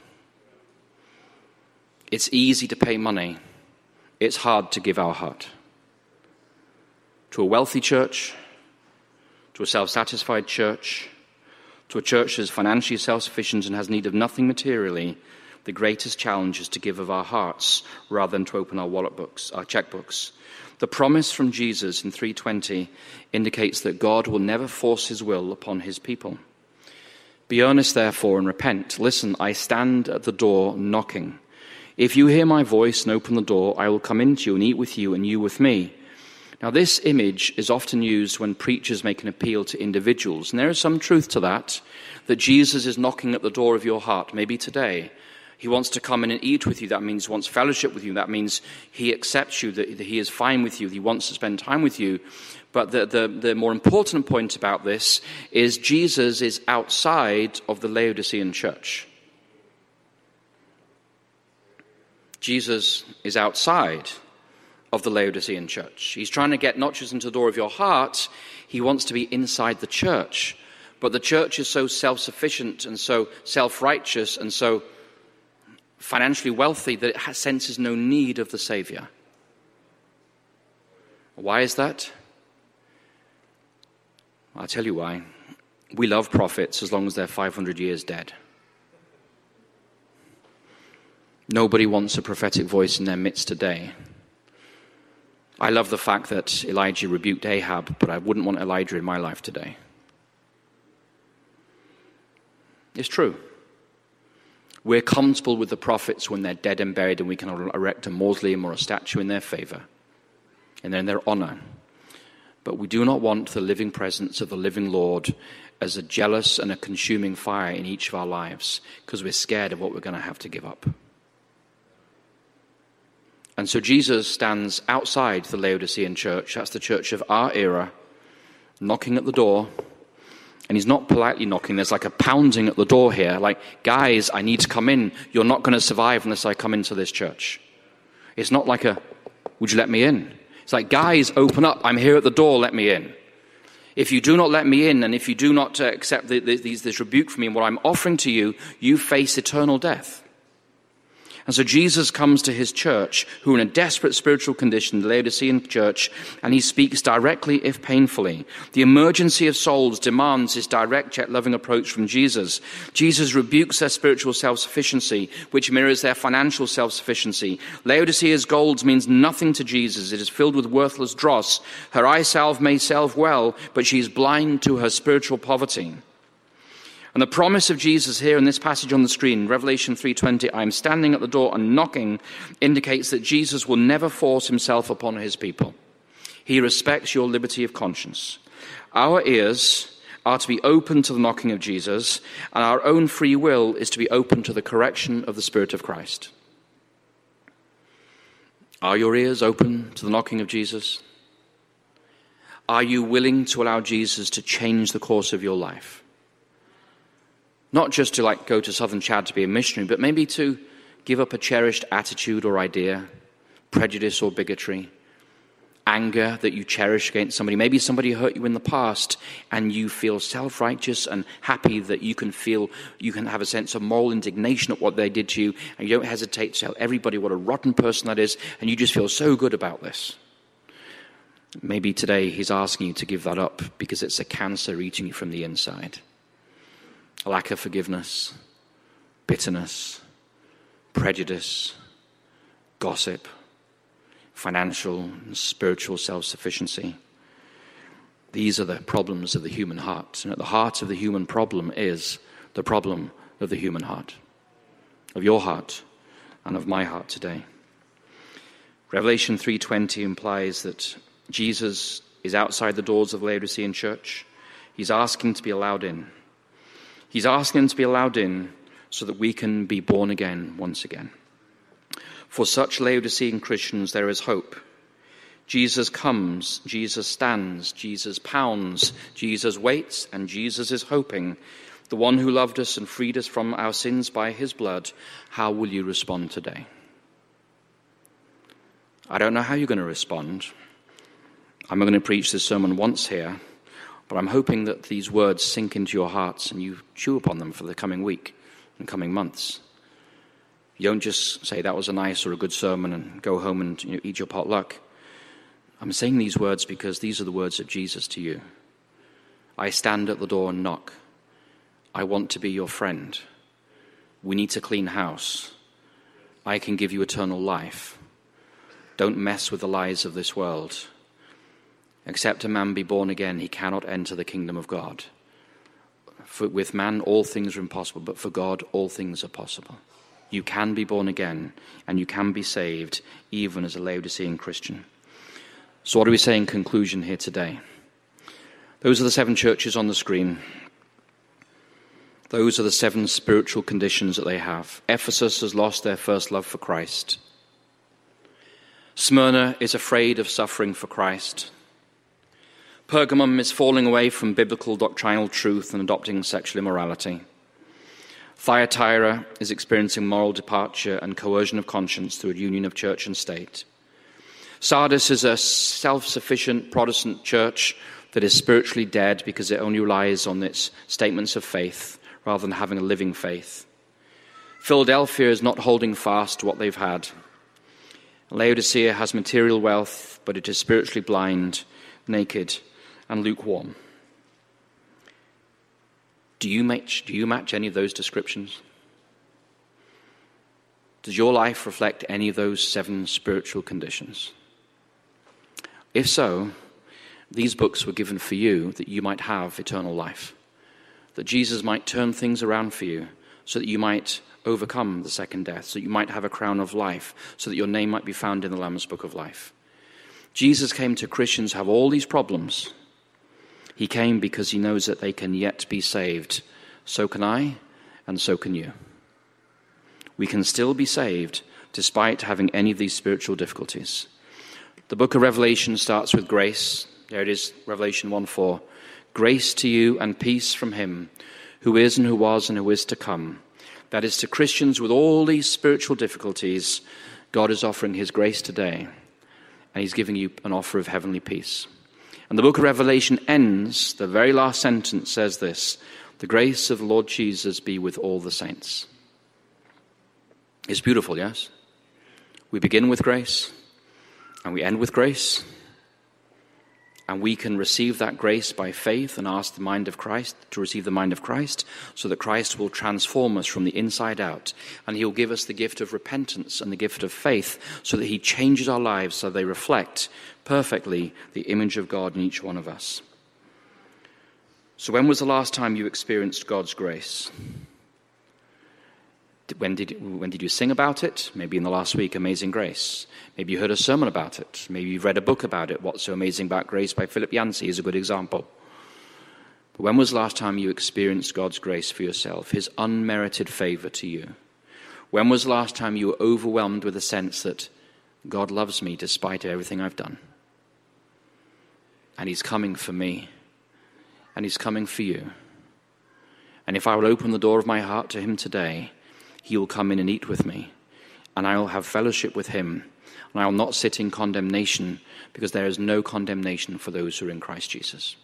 It's easy to pay money. It's hard to give our heart. To a wealthy church, to a self-satisfied church, to a church that is financially self-sufficient and has need of nothing materially, the greatest challenge is to give of our hearts rather than to open our wallet books, our checkbooks. The promise from Jesus in 3:20 indicates that God will never force his will upon his people. Be earnest, therefore, and repent. Listen, I stand at the door knocking. If you hear my voice and open the door, I will come into you and eat with you and you with me. Now, this image is often used when preachers make an appeal to individuals. And there is some truth to that Jesus is knocking at the door of your heart, maybe today. He wants to come in and eat with you. That means he wants fellowship with you. That means he accepts you, that he is fine with you. He wants to spend time with you. But the more important point about this is Jesus is outside of the Laodicean church. Jesus is outside of the Laodicean church. He's trying to get not just into the door of your heart, he wants to be inside the church. But the church is so self-sufficient and so self-righteous and so financially wealthy that it senses no need of the Savior. Why is that? I'll tell you why. We love prophets as long as they're 500 years dead. Nobody wants a prophetic voice in their midst today. I love the fact that Elijah rebuked Ahab, but I wouldn't want Elijah in my life today. It's true. We're comfortable with the prophets when they're dead and buried, and we can erect a mausoleum or a statue in their favor and in their honor. But we do not want the living presence of the living Lord as a jealous and a consuming fire in each of our lives, because we're scared of what we're going to have to give up. And so Jesus stands outside the Laodicean church. That's the church of our era, knocking at the door. And he's not politely knocking. There's like a pounding at the door here. Like, guys, I need to come in. You're not going to survive unless I come into this church. It's not like a, would you let me in? It's like, guys, open up. I'm here at the door. Let me in. If you do not let me in, and if you do not accept this rebuke from me and what I'm offering to you, you face eternal death. And so Jesus comes to his church, who are in a desperate spiritual condition, the Laodicean church, and he speaks directly, if painfully. The emergency of souls demands his direct yet loving approach from Jesus. Jesus rebukes their spiritual self-sufficiency, which mirrors their financial self-sufficiency. Laodicea's gold means nothing to Jesus. It is filled with worthless dross. Her eye salve may salve well, but she is blind to her spiritual poverty. And the promise of Jesus here in this passage on the screen, Revelation 3:20, I am standing at the door and knocking, indicates that Jesus will never force himself upon his people. He respects your liberty of conscience. Our ears are to be open to the knocking of Jesus, and our own free will is to be open to the correction of the Spirit of Christ. Are your ears open to the knocking of Jesus? Are you willing to allow Jesus to change the course of your life? Not just to go to Southern Chad to be a missionary, but maybe to give up a cherished attitude or idea, prejudice or bigotry, anger that you cherish against somebody. Maybe somebody hurt you in the past and you feel self-righteous and happy that you can have a sense of moral indignation at what they did to you, and you don't hesitate to tell everybody what a rotten person that is, and you just feel so good about this. Maybe today he's asking you to give that up because it's a cancer eating you from the inside. A lack of forgiveness, bitterness, prejudice, gossip, financial and spiritual self-sufficiency. These are the problems of the human heart. And at the heart of the human problem is the problem of the human heart, of your heart and of my heart today. Revelation 3:20 implies that Jesus is outside the doors of the Laodicean church. He's asking to be allowed in. He's asking to be allowed in so that we can be born again once again. For such Laodicean Christians, there is hope. Jesus comes, Jesus stands, Jesus pounds, Jesus waits, and Jesus is hoping. The one who loved us and freed us from our sins by his blood, how will you respond today? I don't know how you're going to respond, I'm going to preach this sermon once here, but I'm hoping that these words sink into your hearts and you chew upon them for the coming week and coming months. You don't just say that was a nice or a good sermon and go home and eat your potluck. I'm saying these words because these are the words of Jesus to you. I stand at the door and knock. I want to be your friend. We need to clean house. I can give you eternal life. Don't mess with the lies of this world. Except a man be born again, he cannot enter the kingdom of God. For with man, all things are impossible, but for God, all things are possible. You can be born again, and you can be saved, even as a Laodicean Christian. So what do we say in conclusion here today? Those are the 7 churches on the screen. Those are the 7 spiritual conditions that they have. Ephesus has lost their first love for Christ. Smyrna is afraid of suffering for Christ. Pergamum is falling away from biblical doctrinal truth and adopting sexual immorality. Thyatira is experiencing moral departure and coercion of conscience through a union of church and state. Sardis is a self-sufficient Protestant church that is spiritually dead because it only relies on its statements of faith rather than having a living faith. Philadelphia is not holding fast to what they've had. Laodicea has material wealth, but it is spiritually blind, naked, and lukewarm. Do you match any of those descriptions? Does your life reflect any of those 7 spiritual conditions? If so, these books were given for you that you might have eternal life, that Jesus might turn things around for you so that you might overcome the second death, so that you might have a crown of life, so that your name might be found in the Lamb's Book of Life. Jesus came to Christians who have all these problems. He came because he knows that they can yet be saved. So can I, and so can you. We can still be saved despite having any of these spiritual difficulties. The book of Revelation starts with grace. There it is, Revelation 1:4. Grace to you and peace from him who is and who was and who is to come. That is, to Christians with all these spiritual difficulties, God is offering his grace today, and he's giving you an offer of heavenly peace. And the book of Revelation ends, the very last sentence says this: the grace of the Lord Jesus be with all the saints. It's beautiful, yes? We begin with grace, and we end with grace, and we can receive that grace by faith and ask the mind of Christ to receive the mind of Christ, so that Christ will transform us from the inside out, and he'll give us the gift of repentance and the gift of faith, so that he changes our lives so they reflect perfectly the image of God in each one of us. So when was the last time you experienced God's grace? When did you sing about it? Maybe in the last week, Amazing Grace. Maybe you heard a sermon about it. Maybe you've read a book about it. What's So Amazing About Grace by Philip Yancey is a good example. But when was the last time you experienced God's grace for yourself, his unmerited favor to you? When was the last time you were overwhelmed with a sense that God loves me despite everything I've done? And he's coming for me. And he's coming for you. And if I will open the door of my heart to him today, he will come in and eat with me, and I will have fellowship with him, and I will not sit in condemnation, because there is no condemnation for those who are in Christ Jesus.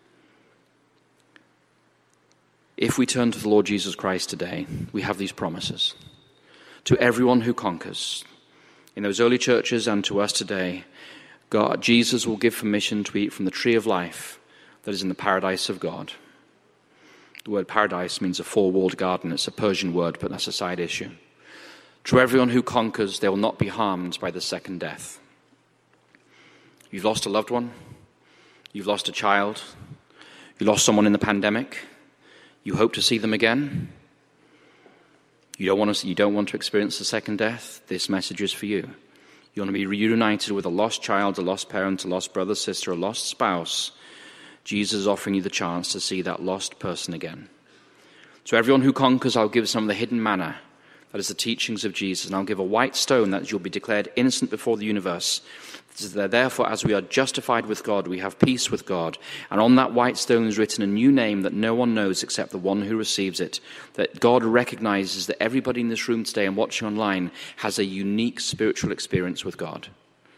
If we turn to the Lord Jesus Christ today, we have these promises. To everyone who conquers, in those early churches and to us today, Jesus will give permission to eat from the tree of life that is in the paradise of God. The word paradise means a four-walled garden. It's a Persian word, but that's a side issue. To everyone who conquers, they will not be harmed by the second death. You've lost a loved one. You've lost a child. You lost someone in the pandemic. You hope to see them again. You don't want to experience the second death. This message is for you. You want to be reunited with a lost child, a lost parent, a lost brother, sister, a lost spouse. Jesus is offering you the chance to see that lost person again. To everyone who conquers, I'll give some of the hidden manna. That is the teachings of Jesus. And I'll give a white stone that you'll be declared innocent before the universe. Therefore, as we are justified with God, we have peace with God. And on that white stone is written a new name that no one knows except the one who receives it. That God recognizes that everybody in this room today and watching online has a unique spiritual experience with God.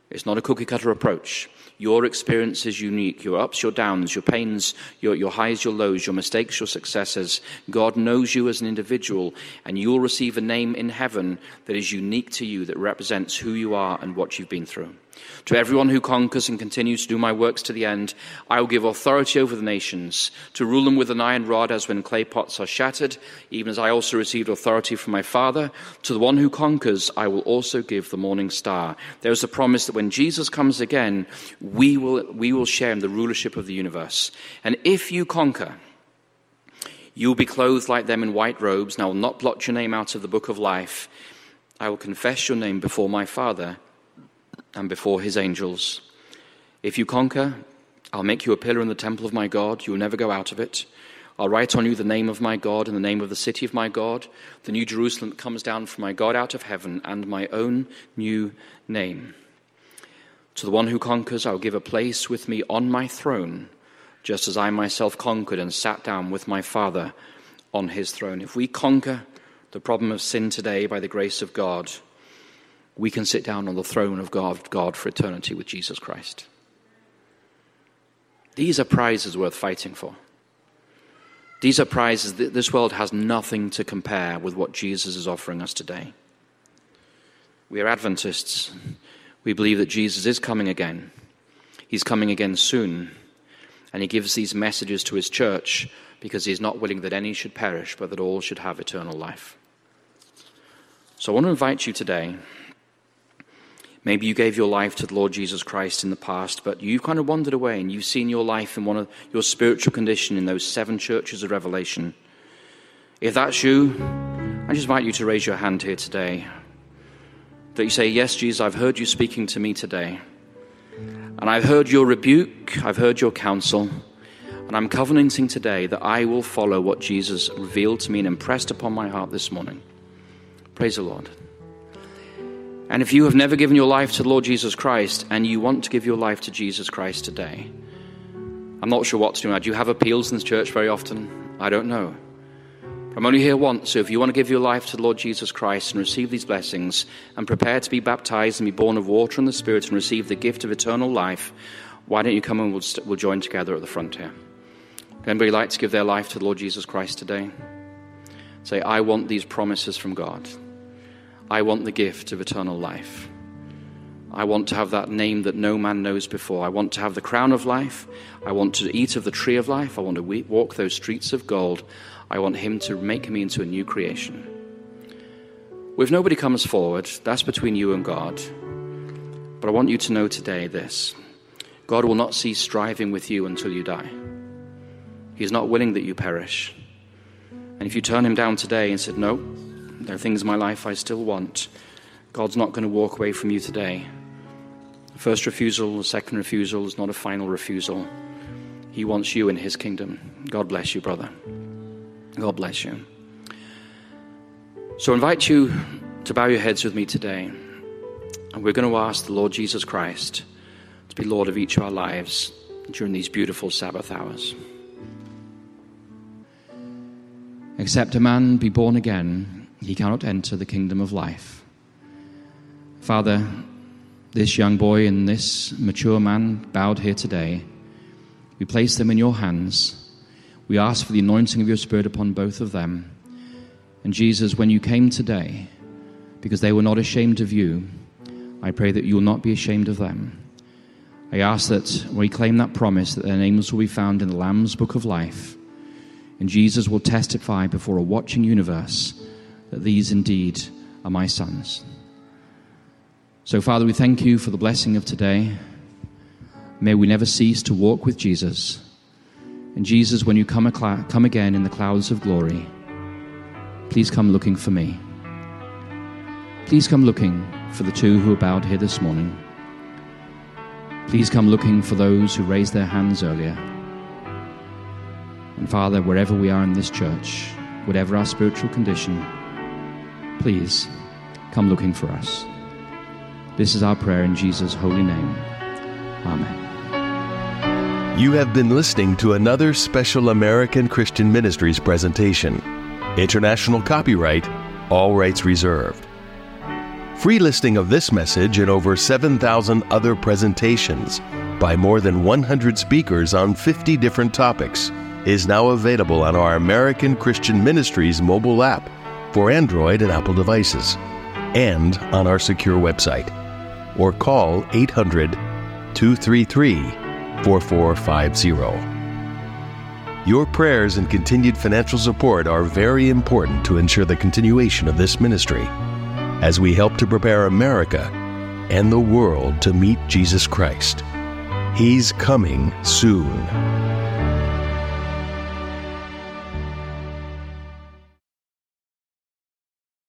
It's not a cookie-cutter approach. Your experience is unique. Your ups, your downs, your pains, your highs, your lows, your mistakes, your successes. God knows you as an individual, and you will receive a name in heaven that is unique to you, that represents who you are and what you've been through. To everyone who conquers and continues to do my works to the end, I will give authority over the nations, to rule them with an iron rod as when clay pots are shattered, even as I also received authority from my Father. To the one who conquers, I will also give the morning star. There is a promise that when Jesus comes again, we will share in the rulership of the universe. And if you conquer, you will be clothed like them in white robes, and I will not blot your name out of the book of life. I will confess your name before my Father and before his angels. If you conquer, I'll make you a pillar in the temple of my God. You will never go out of it. I'll write on you the name of my God and the name of the city of my God, the new Jerusalem that comes down from my God out of heaven, and my own new name. To the one who conquers, I will give a place with me on my throne, just as I myself conquered and sat down with my Father on his throne. If we conquer the problem of sin today by the grace of God, we can sit down on the throne of God for eternity with Jesus Christ. These are prizes worth fighting for. These are prizes that this world has nothing to compare with what Jesus is offering us today. We are Adventists. We believe that Jesus is coming again. He's coming again soon. And he gives these messages to his church because he is not willing that any should perish, but that all should have eternal life. So I want to invite you today. Maybe you gave your life to the Lord Jesus Christ in the past, but you've kind of wandered away and you've seen your life in one of your spiritual condition in those 7 churches of Revelation. If that's you, I just invite you to raise your hand here today. That you say, yes, Jesus, I've heard you speaking to me today. And I've heard your rebuke, I've heard your counsel, and I'm covenanting today that I will follow what Jesus revealed to me and impressed upon my heart this morning. Praise the Lord. And if you have never given your life to the Lord Jesus Christ and you want to give your life to Jesus Christ today, I'm not sure what to do now. Do you have appeals in this church very often? I don't know. I'm only here once, so if you want to give your life to the Lord Jesus Christ and receive these blessings and prepare to be baptized and be born of water and the Spirit and receive the gift of eternal life, why don't you come and we'll join together at the front here. Would anybody like to give their life to the Lord Jesus Christ today? Say, I want these promises from God. I want the gift of eternal life. I want to have that name that no man knows before. I want to have the crown of life. I want to eat of the tree of life. I want to walk those streets of gold. I want him to make me into a new creation. If nobody comes forward, that's between you and God. But I want you to know today this. God will not cease striving with you until you die. He is not willing that you perish. And if you turn him down today and said, no, there are things in my life I still want, God's not going to walk away from you today. The first refusal, the second refusal is not a final refusal. He wants you in his kingdom. God bless you, brother. God bless you. So I invite you to bow your heads with me today. And we're going to ask the Lord Jesus Christ to be Lord of each of our lives during these beautiful Sabbath hours. Except a man be born again, he cannot enter the kingdom of life. Father, this young boy and this mature man bowed here today, we place them in your hands. We ask for the anointing of your Spirit upon both of them. And Jesus, when you came today, because they were not ashamed of you, I pray that you will not be ashamed of them. I ask that we claim that promise that their names will be found in the Lamb's Book of Life. And Jesus will testify before a watching universe that these indeed are my sons. So, Father, we thank you for the blessing of today. May we never cease to walk with Jesus. And Jesus, when you come again in the clouds of glory, please come looking for me. Please come looking for the 2 who are bowed here this morning. Please come looking for those who raised their hands earlier. And Father, wherever we are in this church, whatever our spiritual condition, please come looking for us. This is our prayer in Jesus' holy name. Amen. You have been listening to another special American Christian Ministries presentation. International copyright, all rights reserved. Free listing of this message and over 7,000 other presentations by more than 100 speakers on 50 different topics is now available on our American Christian Ministries mobile app for Android and Apple devices, and on our secure website. Or call 800-233-4450. Your prayers and continued financial support are very important to ensure the continuation of this ministry as we help to prepare America and the world to meet Jesus Christ. He's coming soon.